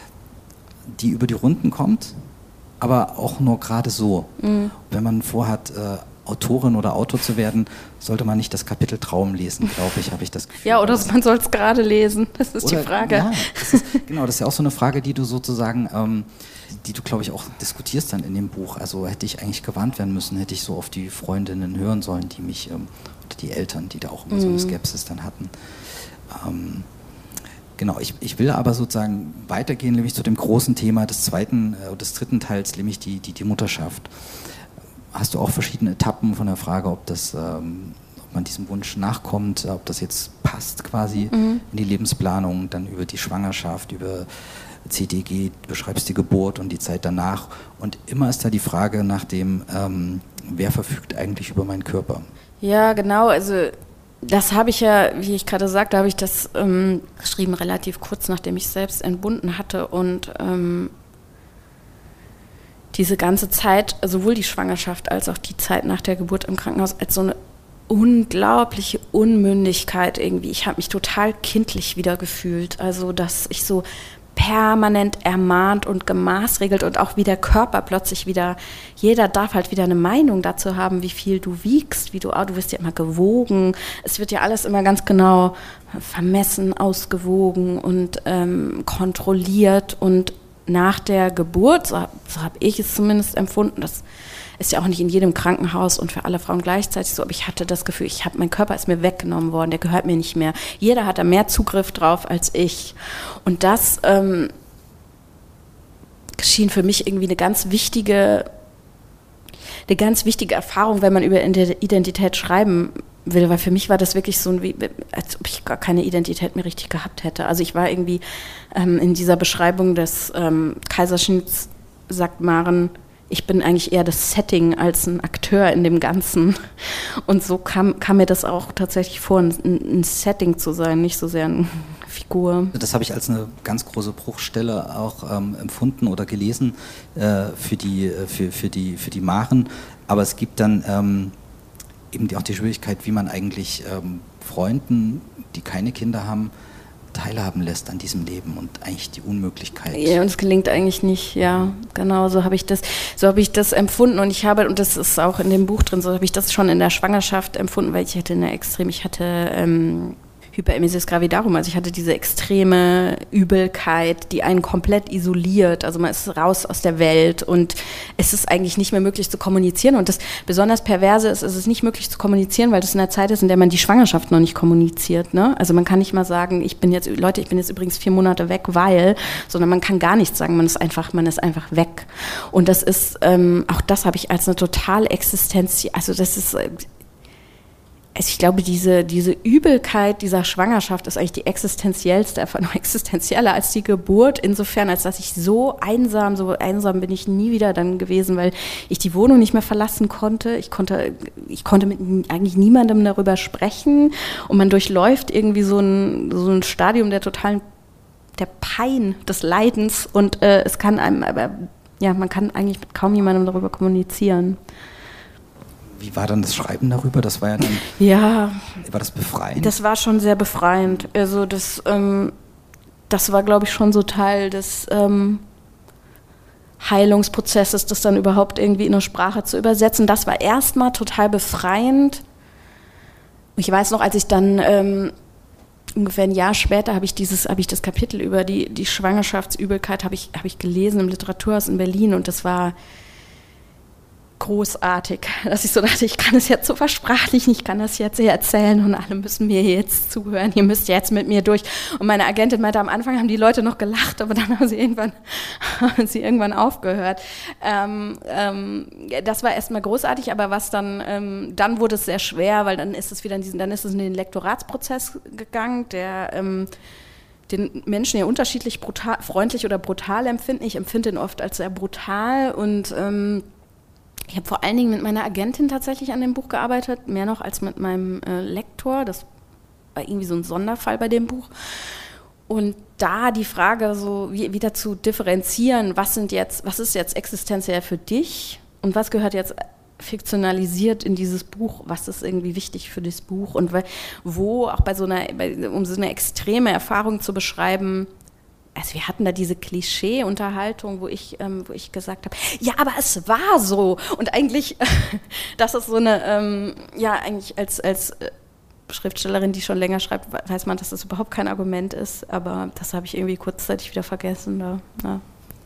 die über die Runden kommt, aber auch nur gerade so. Mhm. Wenn man vorhat, äh, Autorin oder Autor zu werden, sollte man nicht das Kapitel Traum lesen, glaube ich, habe ich das Gefühl. Ja, oder man soll es gerade lesen, das ist oder, die Frage. Ja, das ist, genau, das ist ja auch so eine Frage, die du sozusagen, ähm, die du, glaube ich, auch diskutierst dann in dem Buch. Also hätte ich eigentlich gewarnt werden müssen, hätte ich so auf die Freundinnen hören sollen, die mich... Ähm, die Eltern, die da auch immer so eine Skepsis dann hatten. Ähm, genau, ich, ich will aber sozusagen weitergehen, nämlich zu dem großen Thema des zweiten, äh, des dritten Teils, nämlich die, die, die Mutterschaft. Hast du auch verschiedene Etappen von der Frage, ob das, ähm, ob man diesem Wunsch nachkommt, ob das jetzt passt quasi mhm. in die Lebensplanung, dann über die Schwangerschaft, über C D G, du beschreibst die Geburt und die Zeit danach. Und immer ist da die Frage nach dem, ähm, wer verfügt eigentlich über meinen Körper? Ja, genau, also das habe ich ja, wie ich gerade sagte, habe ich das ähm, geschrieben, relativ kurz nachdem ich selbst entbunden hatte und ähm, diese ganze Zeit, sowohl die Schwangerschaft als auch die Zeit nach der Geburt im Krankenhaus, als so eine unglaubliche Unmündigkeit irgendwie. Ich habe mich total kindlich wieder gefühlt, also dass ich so permanent ermahnt und gemaßregelt und auch wie der Körper plötzlich wieder, jeder darf halt wieder eine Meinung dazu haben, wie viel du wiegst, wie du, oh, du wirst ja immer gewogen, es wird ja alles immer ganz genau vermessen, ausgewogen und ähm, kontrolliert und nach der Geburt, so, so habe ich es zumindest empfunden, das ist ja auch nicht in jedem Krankenhaus und für alle Frauen gleichzeitig so, aber ich hatte das Gefühl, ich habe, mein Körper ist mir weggenommen worden, der gehört mir nicht mehr. Jeder hat da mehr Zugriff drauf als ich. Und das ähm, schien für mich irgendwie eine ganz wichtige, eine ganz wichtige Erfahrung, wenn man über Identität schreiben will, weil für mich war das wirklich so, ein, als ob ich gar keine Identität mehr richtig gehabt hätte. Also ich war irgendwie ähm, in dieser Beschreibung des ähm, Kaiserschnitts, sagt Maren, ich bin eigentlich eher das Setting als ein Akteur in dem Ganzen. Und so kam, kam mir das auch tatsächlich vor, ein, ein Setting zu sein, nicht so sehr eine Figur. Das habe ich als eine ganz große Bruchstelle auch ähm, empfunden oder gelesen äh, für, die, für, für, die, für die Maren. Aber es gibt dann ähm, eben die, auch die Schwierigkeit, wie man eigentlich ähm, Freunden, die keine Kinder haben, teilhaben lässt an diesem Leben und eigentlich die Unmöglichkeit. Ja, und es gelingt eigentlich nicht, ja, genau, so habe ich das, so habe ich das empfunden und ich habe, und das ist auch in dem Buch drin, so habe ich das schon in der Schwangerschaft empfunden, weil ich hatte eine extrem, ich hatte ähm, Hyperemesis gravidarum, also ich hatte diese extreme Übelkeit, die einen komplett isoliert, also man ist raus aus der Welt und es ist eigentlich nicht mehr möglich zu kommunizieren und das besonders Perverse ist, es ist nicht möglich zu kommunizieren, weil das in einer Zeit ist, in der man die Schwangerschaft noch nicht kommuniziert, ne? Also man kann nicht mal sagen, ich bin jetzt, Leute, ich bin jetzt übrigens vier Monate weg, weil, sondern man kann gar nichts sagen, man ist einfach, man ist einfach weg und das ist, ähm, auch das habe ich als eine total Existenz, also das ist, Also ich glaube, diese, diese Übelkeit dieser Schwangerschaft ist eigentlich die existenziellste, einfach noch existenzieller als die Geburt, insofern, als dass ich so einsam, so einsam bin ich nie wieder dann gewesen, weil ich die Wohnung nicht mehr verlassen konnte. Ich konnte, ich konnte mit eigentlich niemandem darüber sprechen und man durchläuft irgendwie so ein, so ein Stadium der totalen, der Pein, des Leidens und äh, es kann einem, aber ja, man kann eigentlich mit kaum jemandem darüber kommunizieren. Wie war dann das Schreiben darüber? Das war ja dann. Ja. War das befreiend? Das war schon sehr befreiend. Also das, ähm, das war, glaube ich, schon so Teil des ähm, Heilungsprozesses, das dann überhaupt irgendwie in eine Sprache zu übersetzen. Das war erstmal total befreiend. Ich weiß noch, als ich dann ähm, ungefähr ein Jahr später habe ich dieses, habe ich das Kapitel über die, die Schwangerschaftsübelkeit habe ich, habe ich gelesen im Literaturhaus in Berlin und das war großartig, dass ich so dachte, ich kann es jetzt so versprachlichen, ich kann das jetzt hier erzählen und alle müssen mir jetzt zuhören, ihr müsst jetzt mit mir durch. Und meine Agentin meinte, am Anfang haben die Leute noch gelacht, aber dann haben sie irgendwann, haben sie irgendwann aufgehört. Ähm, ähm, das war erstmal großartig, aber was dann, ähm, dann wurde es sehr schwer, weil dann ist es wieder in diesen, dann ist es in den Lektoratsprozess gegangen, der ähm, den Menschen ja unterschiedlich brutal, freundlich oder brutal empfinden. Ich empfinde ihn oft als sehr brutal und ähm, ich habe vor allen Dingen mit meiner Agentin tatsächlich an dem Buch gearbeitet, mehr noch als mit meinem äh, Lektor. Das war irgendwie so ein Sonderfall bei dem Buch. Und da die Frage so wie, wieder zu differenzieren, was sind jetzt, was ist jetzt existenziell für dich und was gehört jetzt fiktionalisiert in dieses Buch, was ist irgendwie wichtig für das Buch und wo auch bei so einer, bei, um so eine extreme Erfahrung zu beschreiben. Also wir hatten da diese Klischee-Unterhaltung, wo ich, ähm, wo ich gesagt habe, ja, aber es war so. Und eigentlich, das ist so eine, ähm, ja, eigentlich als, als Schriftstellerin, die schon länger schreibt, weiß man, dass das überhaupt kein Argument ist. Aber das habe ich irgendwie kurzzeitig wieder vergessen. Da, ja.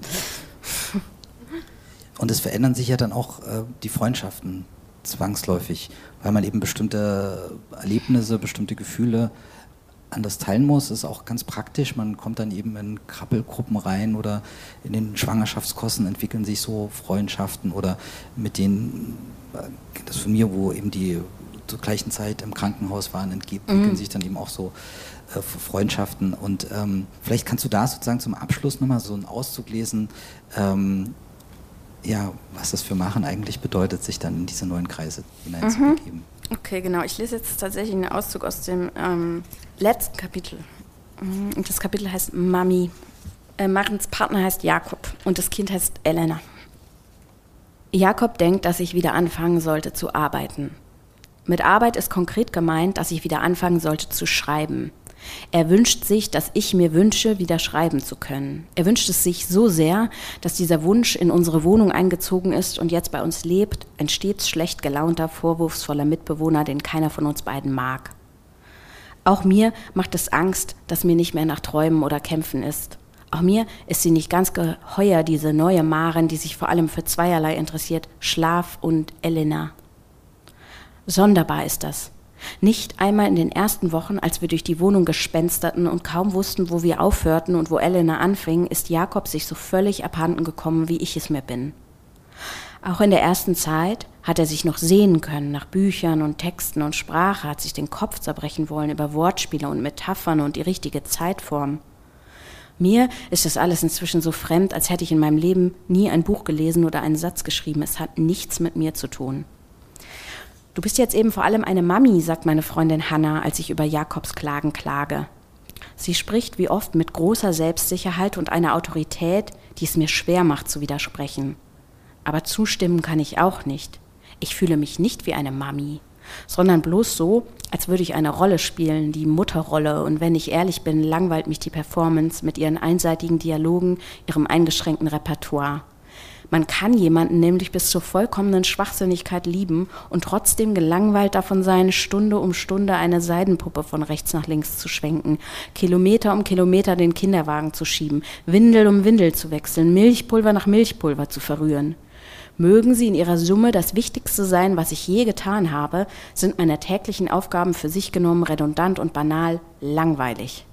Und es verändern sich ja dann auch äh, die Freundschaften zwangsläufig, weil man eben bestimmte Erlebnisse, bestimmte Gefühle anders teilen muss, ist auch ganz praktisch. Man kommt dann eben in Krabbelgruppen rein oder in den Schwangerschaftskosten entwickeln sich so Freundschaften oder mit denen, das von mir, wo eben die zur gleichen Zeit im Krankenhaus waren, entwickeln mhm. sich dann eben auch so äh, Freundschaften. Und ähm, vielleicht kannst du da sozusagen zum Abschluss nochmal so einen Auszug lesen, ähm, ja, was das für Machen eigentlich bedeutet, sich dann in diese neuen Kreise hineinzubegeben. Mhm. Okay, genau. Ich lese jetzt tatsächlich einen Auszug aus dem ähm, letzten Kapitel. Und das Kapitel heißt Mami. Äh, Marens Partner heißt Jakob und das Kind heißt Elena. Jakob denkt, dass ich wieder anfangen sollte zu arbeiten. Mit Arbeit ist konkret gemeint, dass ich wieder anfangen sollte zu schreiben. Er wünscht sich, dass ich mir wünsche, wieder schreiben zu können. Er wünscht es sich so sehr, dass dieser Wunsch in unsere Wohnung eingezogen ist und jetzt bei uns lebt, ein stets schlecht gelaunter, vorwurfsvoller Mitbewohner, den keiner von uns beiden mag. Auch mir macht es Angst, dass mir nicht mehr nach Träumen oder Kämpfen ist. Auch mir ist sie nicht ganz geheuer, diese neue Maren, die sich vor allem für zweierlei interessiert, Schlaf und Elena. Sonderbar ist das. Nicht einmal in den ersten Wochen, als wir durch die Wohnung gespensterten und kaum wussten, wo wir aufhörten und wo Elena anfing, ist Jakob sich so völlig abhanden gekommen, wie ich es mir bin. Auch in der ersten Zeit hat er sich noch sehnen können nach Büchern und Texten und Sprache, hat sich den Kopf zerbrechen wollen über Wortspiele und Metaphern und die richtige Zeitform. Mir ist das alles inzwischen so fremd, als hätte ich in meinem Leben nie ein Buch gelesen oder einen Satz geschrieben. Es hat nichts mit mir zu tun. Du bist jetzt eben vor allem eine Mami, sagt meine Freundin Hanna, als ich über Jakobs Klagen klage. Sie spricht wie oft mit großer Selbstsicherheit und einer Autorität, die es mir schwer macht zu widersprechen. Aber zustimmen kann ich auch nicht. Ich fühle mich nicht wie eine Mami, sondern bloß so, als würde ich eine Rolle spielen, die Mutterrolle. Und wenn ich ehrlich bin, langweilt mich die Performance mit ihren einseitigen Dialogen, ihrem eingeschränkten Repertoire. Man kann jemanden nämlich bis zur vollkommenen Schwachsinnigkeit lieben und trotzdem gelangweilt davon sein, Stunde um Stunde eine Seidenpuppe von rechts nach links zu schwenken, Kilometer um Kilometer den Kinderwagen zu schieben, Windel um Windel zu wechseln, Milchpulver nach Milchpulver zu verrühren. Mögen sie in ihrer Summe das Wichtigste sein, was ich je getan habe, sind meine täglichen Aufgaben für sich genommen redundant und banal langweilig.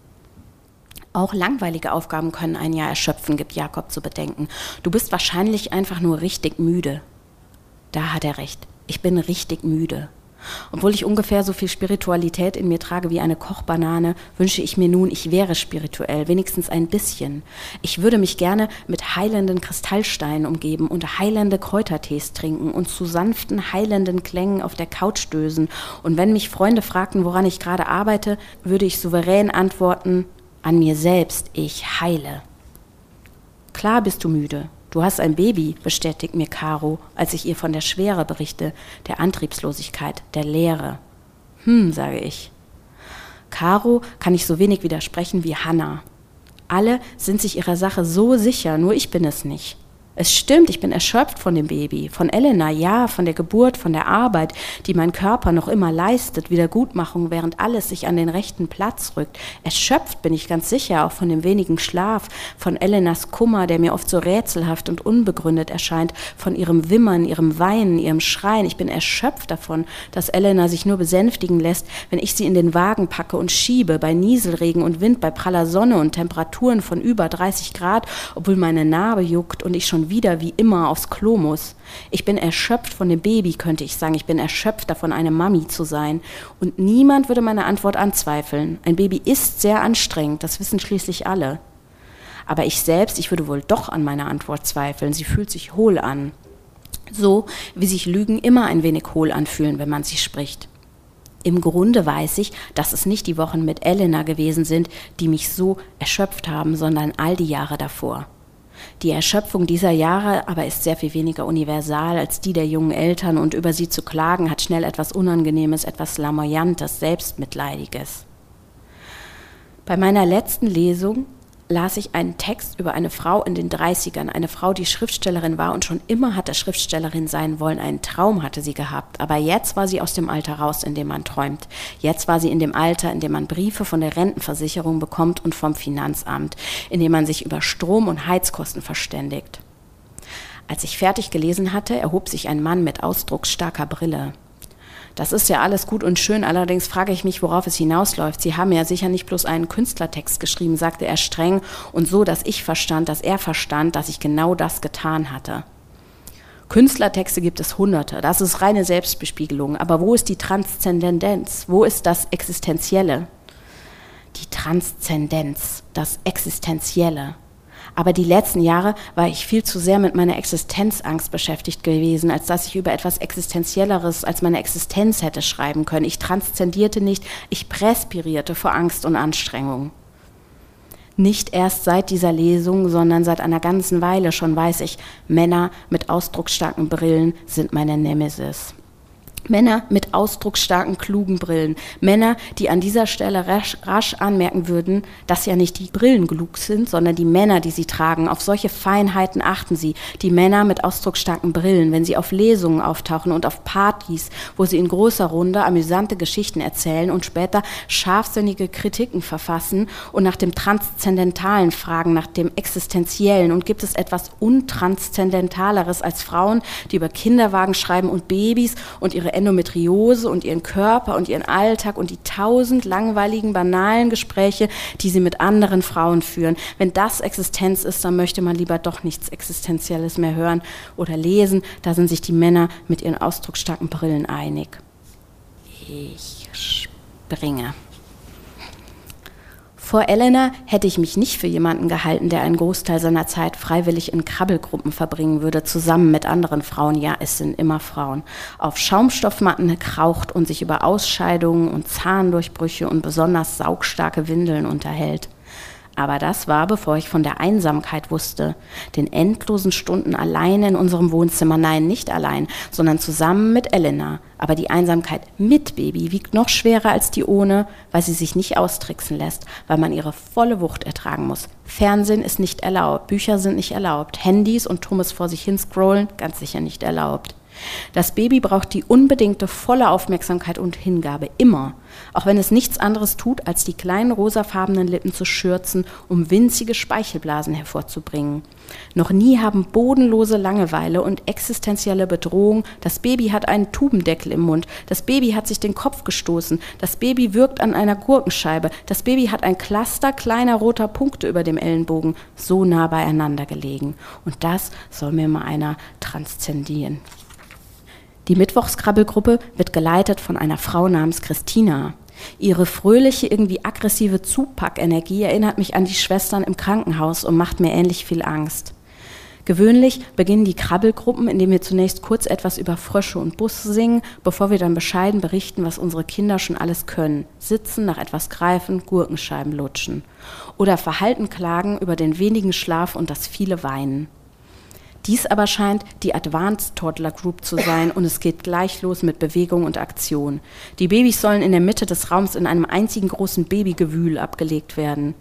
Auch langweilige Aufgaben können ein Jahr erschöpfen, gibt Jakob zu bedenken. Du bist wahrscheinlich einfach nur richtig müde. Da hat er recht. Ich bin richtig müde. Obwohl ich ungefähr so viel Spiritualität in mir trage wie eine Kochbanane, wünsche ich mir nun, ich wäre spirituell, wenigstens ein bisschen. Ich würde mich gerne mit heilenden Kristallsteinen umgeben und heilende Kräutertees trinken und zu sanften, heilenden Klängen auf der Couch dösen. Und wenn mich Freunde fragten, woran ich gerade arbeite, würde ich souverän antworten: An mir selbst, ich heile. Klar bist du müde. Du hast ein Baby, bestätigt mir Caro, als ich ihr von der Schwere berichte, der Antriebslosigkeit, der Leere. Hm, sage ich. Caro kann ich so wenig widersprechen wie Hanna. Alle sind sich ihrer Sache so sicher, nur ich bin es nicht. Es stimmt, ich bin erschöpft von dem Baby, von Elena, ja, von der Geburt, von der Arbeit, die mein Körper noch immer leistet, Wiedergutmachung, während alles sich an den rechten Platz rückt. Erschöpft bin ich ganz sicher, auch von dem wenigen Schlaf, von Elenas Kummer, der mir oft so rätselhaft und unbegründet erscheint, von ihrem Wimmern, ihrem Weinen, ihrem Schreien. Ich bin erschöpft davon, dass Elena sich nur besänftigen lässt, wenn ich sie in den Wagen packe und schiebe, bei Nieselregen und Wind, bei praller Sonne und Temperaturen von über dreißig Grad, obwohl meine Narbe juckt und ich schon wieder wie immer aufs Klo muss. Ich bin erschöpft von dem Baby, könnte ich sagen. Ich bin erschöpft davon, eine Mami zu sein. Und niemand würde meine Antwort anzweifeln. Ein Baby ist sehr anstrengend, das wissen schließlich alle. Aber ich selbst, ich würde wohl doch an meiner Antwort zweifeln. Sie fühlt sich hohl an. So, wie sich Lügen immer ein wenig hohl anfühlen, wenn man sie spricht. Im Grunde weiß ich, dass es nicht die Wochen mit Elena gewesen sind, die mich so erschöpft haben, sondern all die Jahre davor. Die Erschöpfung dieser Jahre aber ist sehr viel weniger universal als die der jungen Eltern und über sie zu klagen hat schnell etwas Unangenehmes, etwas Lamoyantes, Selbstmitleidiges. Bei meiner letzten Lesung las ich einen Text über eine Frau in den dreißigern, eine Frau, die Schriftstellerin war und schon immer hatte Schriftstellerin sein wollen, einen Traum hatte sie gehabt, aber jetzt war sie aus dem Alter raus, in dem man träumt. Jetzt war sie in dem Alter, in dem man Briefe von der Rentenversicherung bekommt und vom Finanzamt, in dem man sich über Strom- und Heizkosten verständigt. Als ich fertig gelesen hatte, erhob sich ein Mann mit ausdrucksstarker Brille. Das ist ja alles gut und schön, allerdings frage ich mich, worauf es hinausläuft. Sie haben ja sicher nicht bloß einen Künstlertext geschrieben, sagte er streng und so, dass ich verstand, dass er verstand, dass ich genau das getan hatte. Künstlertexte gibt es hunderte, das ist reine Selbstbespiegelung, aber wo ist die Transzendenz? Wo ist das Existenzielle? Die Transzendenz, das Existenzielle. Aber die letzten Jahre war ich viel zu sehr mit meiner Existenzangst beschäftigt gewesen, als dass ich über etwas Existenzielleres als meine Existenz hätte schreiben können. Ich transzendierte nicht, ich präspirierte vor Angst und Anstrengung. Nicht erst seit dieser Lesung, sondern seit einer ganzen Weile schon weiß ich, Männer mit ausdrucksstarken Brillen sind meine Nemesis. Männer mit ausdrucksstarken, klugen Brillen. Männer, die an dieser Stelle rasch, rasch anmerken würden, dass ja nicht die Brillen klug sind, sondern die Männer, die sie tragen. Auf solche Feinheiten achten sie. Die Männer mit ausdrucksstarken Brillen, wenn sie auf Lesungen auftauchen und auf Partys, wo sie in großer Runde amüsante Geschichten erzählen und später scharfsinnige Kritiken verfassen und nach dem Transzendentalen fragen, nach dem Existenziellen. Und gibt es etwas Untranszendentaleres als Frauen, die über Kinderwagen schreiben und Babys und ihre Endometriose und ihren Körper und ihren Alltag und die tausend langweiligen, banalen Gespräche, die sie mit anderen Frauen führen. Wenn das Existenz ist, dann möchte man lieber doch nichts Existenzielles mehr hören oder lesen. Da sind sich die Männer mit ihren ausdrucksstarken Brillen einig. Ich springe. Vor Elena hätte ich mich nicht für jemanden gehalten, der einen Großteil seiner Zeit freiwillig in Krabbelgruppen verbringen würde, zusammen mit anderen Frauen, ja, es sind immer Frauen, auf Schaumstoffmatten kraucht und sich über Ausscheidungen und Zahndurchbrüche und besonders saugstarke Windeln unterhält. Aber das war, bevor ich von der Einsamkeit wusste, den endlosen Stunden allein in unserem Wohnzimmer, nein, nicht allein, sondern zusammen mit Elena. Aber die Einsamkeit mit Baby wiegt noch schwerer als die ohne, weil sie sich nicht austricksen lässt, weil man ihre volle Wucht ertragen muss. Fernsehen ist nicht erlaubt, Bücher sind nicht erlaubt, Handys und tummes vor sich hin scrollen ganz sicher nicht erlaubt. Das Baby braucht die unbedingte volle Aufmerksamkeit und Hingabe, immer. Auch wenn es nichts anderes tut, als die kleinen rosafarbenen Lippen zu schürzen, um winzige Speichelblasen hervorzubringen. Noch nie haben bodenlose Langeweile und existenzielle Bedrohung, das Baby hat einen Tubendeckel im Mund, das Baby hat sich den Kopf gestoßen, das Baby wirkt an einer Gurkenscheibe, das Baby hat ein Cluster kleiner roter Punkte über dem Ellenbogen, so nah beieinander gelegen. Und das soll mir mal einer transzendieren. Die Mittwochskrabbelgruppe wird geleitet von einer Frau namens Christina. Ihre fröhliche, irgendwie aggressive Zupackenergie erinnert mich an die Schwestern im Krankenhaus und macht mir ähnlich viel Angst. Gewöhnlich beginnen die Krabbelgruppen, indem wir zunächst kurz etwas über Frösche und Busse singen, bevor wir dann bescheiden berichten, was unsere Kinder schon alles können. Sitzen, nach etwas greifen, Gurkenscheiben lutschen. Oder verhalten klagen über den wenigen Schlaf und das viele Weinen. Dies aber scheint die Advanced Toddler Group zu sein und es geht gleich los mit Bewegung und Aktion. Die Babys sollen in der Mitte des Raums in einem einzigen großen Babygewühl abgelegt werden.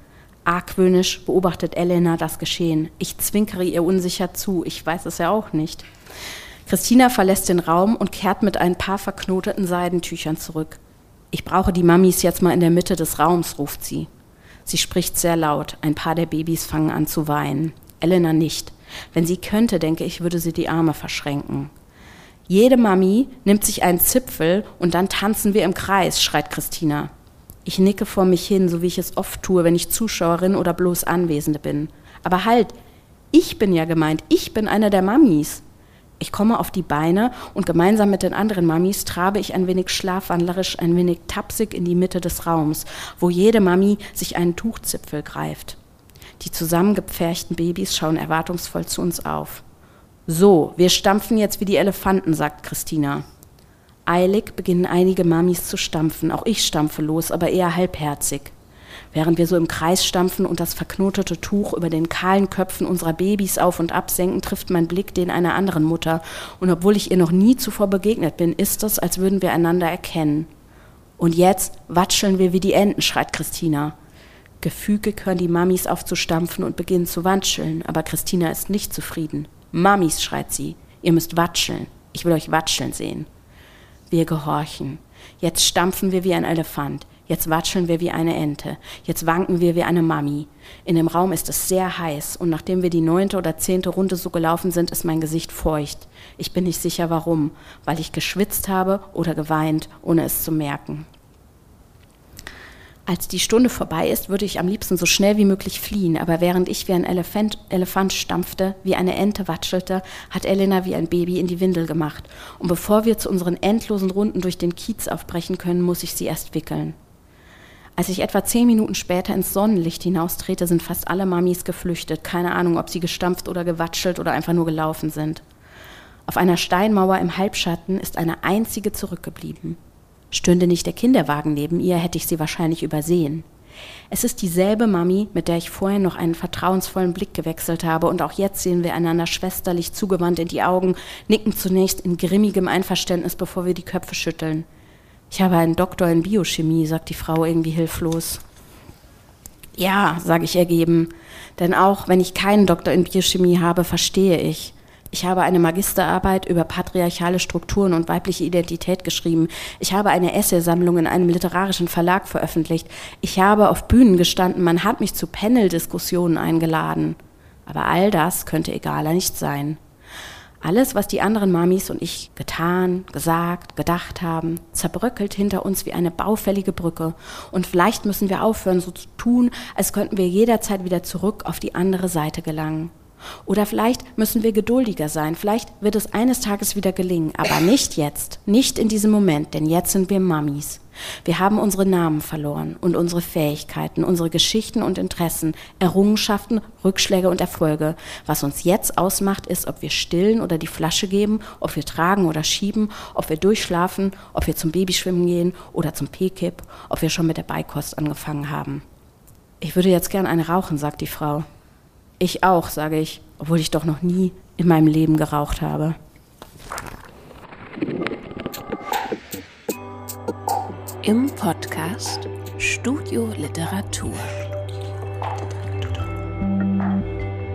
Argwöhnisch beobachtet Elena das Geschehen. Ich zwinkere ihr unsicher zu, ich weiß es ja auch nicht. Christina verlässt den Raum und kehrt mit ein paar verknoteten Seidentüchern zurück. Ich brauche die Mamis jetzt mal in der Mitte des Raums, ruft sie. Sie spricht sehr laut. Ein paar der Babys fangen an zu weinen. Elena nicht. Wenn sie könnte, denke ich, würde sie die Arme verschränken. Jede Mami nimmt sich einen Zipfel und dann tanzen wir im Kreis, schreit Christina. Ich nicke vor mich hin, so wie ich es oft tue, wenn ich Zuschauerin oder bloß Anwesende bin. Aber halt, ich bin ja gemeint, ich bin eine der Mamis. Ich komme auf die Beine und gemeinsam mit den anderen Mamis trabe ich ein wenig schlafwandlerisch, ein wenig tapsig in die Mitte des Raums, wo jede Mami sich einen Tuchzipfel greift. Die zusammengepferchten Babys schauen erwartungsvoll zu uns auf. So, wir stampfen jetzt wie die Elefanten, sagt Christina. Eilig beginnen einige Mamis zu stampfen, auch ich stampfe los, aber eher halbherzig. Während wir so im Kreis stampfen und das verknotete Tuch über den kahlen Köpfen unserer Babys auf und ab senken, trifft mein Blick den einer anderen Mutter. Und obwohl ich ihr noch nie zuvor begegnet bin, ist es, als würden wir einander erkennen. Und jetzt watscheln wir wie die Enten, schreit Christina. Gefügig hören die Mamis auf zu stampfen und beginnen zu watscheln, aber Christina ist nicht zufrieden. Mamis, schreit sie, ihr müsst watscheln. Ich will euch watscheln sehen. Wir gehorchen. Jetzt stampfen wir wie ein Elefant. Jetzt watscheln wir wie eine Ente. Jetzt wanken wir wie eine Mami. In dem Raum ist es sehr heiß und nachdem wir die neunte oder zehnte Runde so gelaufen sind, ist mein Gesicht feucht. Ich bin nicht sicher warum, weil ich geschwitzt habe oder geweint, ohne es zu merken. Als die Stunde vorbei ist, würde ich am liebsten so schnell wie möglich fliehen, aber während ich wie ein Elefant, Elefant stampfte, wie eine Ente watschelte, hat Elena wie ein Baby in die Windel gemacht. Und bevor wir zu unseren endlosen Runden durch den Kiez aufbrechen können, muss ich sie erst wickeln. Als ich etwa zehn Minuten später ins Sonnenlicht hinaustrete, sind fast alle Mamis geflüchtet. Keine Ahnung, ob sie gestampft oder gewatschelt oder einfach nur gelaufen sind. Auf einer Steinmauer im Halbschatten ist eine einzige zurückgeblieben. Stünde nicht der Kinderwagen neben ihr, hätte ich sie wahrscheinlich übersehen. Es ist dieselbe Mami, mit der ich vorhin noch einen vertrauensvollen Blick gewechselt habe, und auch jetzt sehen wir einander schwesterlich zugewandt in die Augen, nicken zunächst in grimmigem Einverständnis, bevor wir die Köpfe schütteln. Ich habe einen Doktor in Biochemie, sagt die Frau irgendwie hilflos. Ja, sage ich ergeben, denn auch wenn ich keinen Doktor in Biochemie habe, verstehe ich. Ich habe eine Magisterarbeit über patriarchale Strukturen und weibliche Identität geschrieben. Ich habe eine Essaysammlung in einem literarischen Verlag veröffentlicht. Ich habe auf Bühnen gestanden, man hat mich zu Panel-Diskussionen eingeladen. Aber all das könnte egaler nicht sein. Alles, was die anderen Mamis und ich getan, gesagt, gedacht haben, zerbröckelt hinter uns wie eine baufällige Brücke. Und vielleicht müssen wir aufhören, so zu tun, als könnten wir jederzeit wieder zurück auf die andere Seite gelangen. Oder vielleicht müssen wir geduldiger sein, vielleicht wird es eines Tages wieder gelingen, aber nicht jetzt, nicht in diesem Moment, denn jetzt sind wir Mamis. Wir haben unsere Namen verloren und unsere Fähigkeiten, unsere Geschichten und Interessen, Errungenschaften, Rückschläge und Erfolge. Was uns jetzt ausmacht, ist, ob wir stillen oder die Flasche geben, ob wir tragen oder schieben, ob wir durchschlafen, ob wir zum Babyschwimmen gehen oder zum P-Kip, ob wir schon mit der Beikost angefangen haben. Ich würde jetzt gern eine rauchen, sagt die Frau. Ich auch, sage ich, obwohl ich doch noch nie in meinem Leben geraucht habe. Im Podcast Studio Literatur.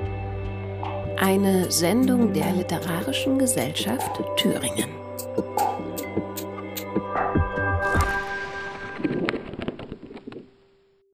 Eine Sendung der Literarischen Gesellschaft Thüringen.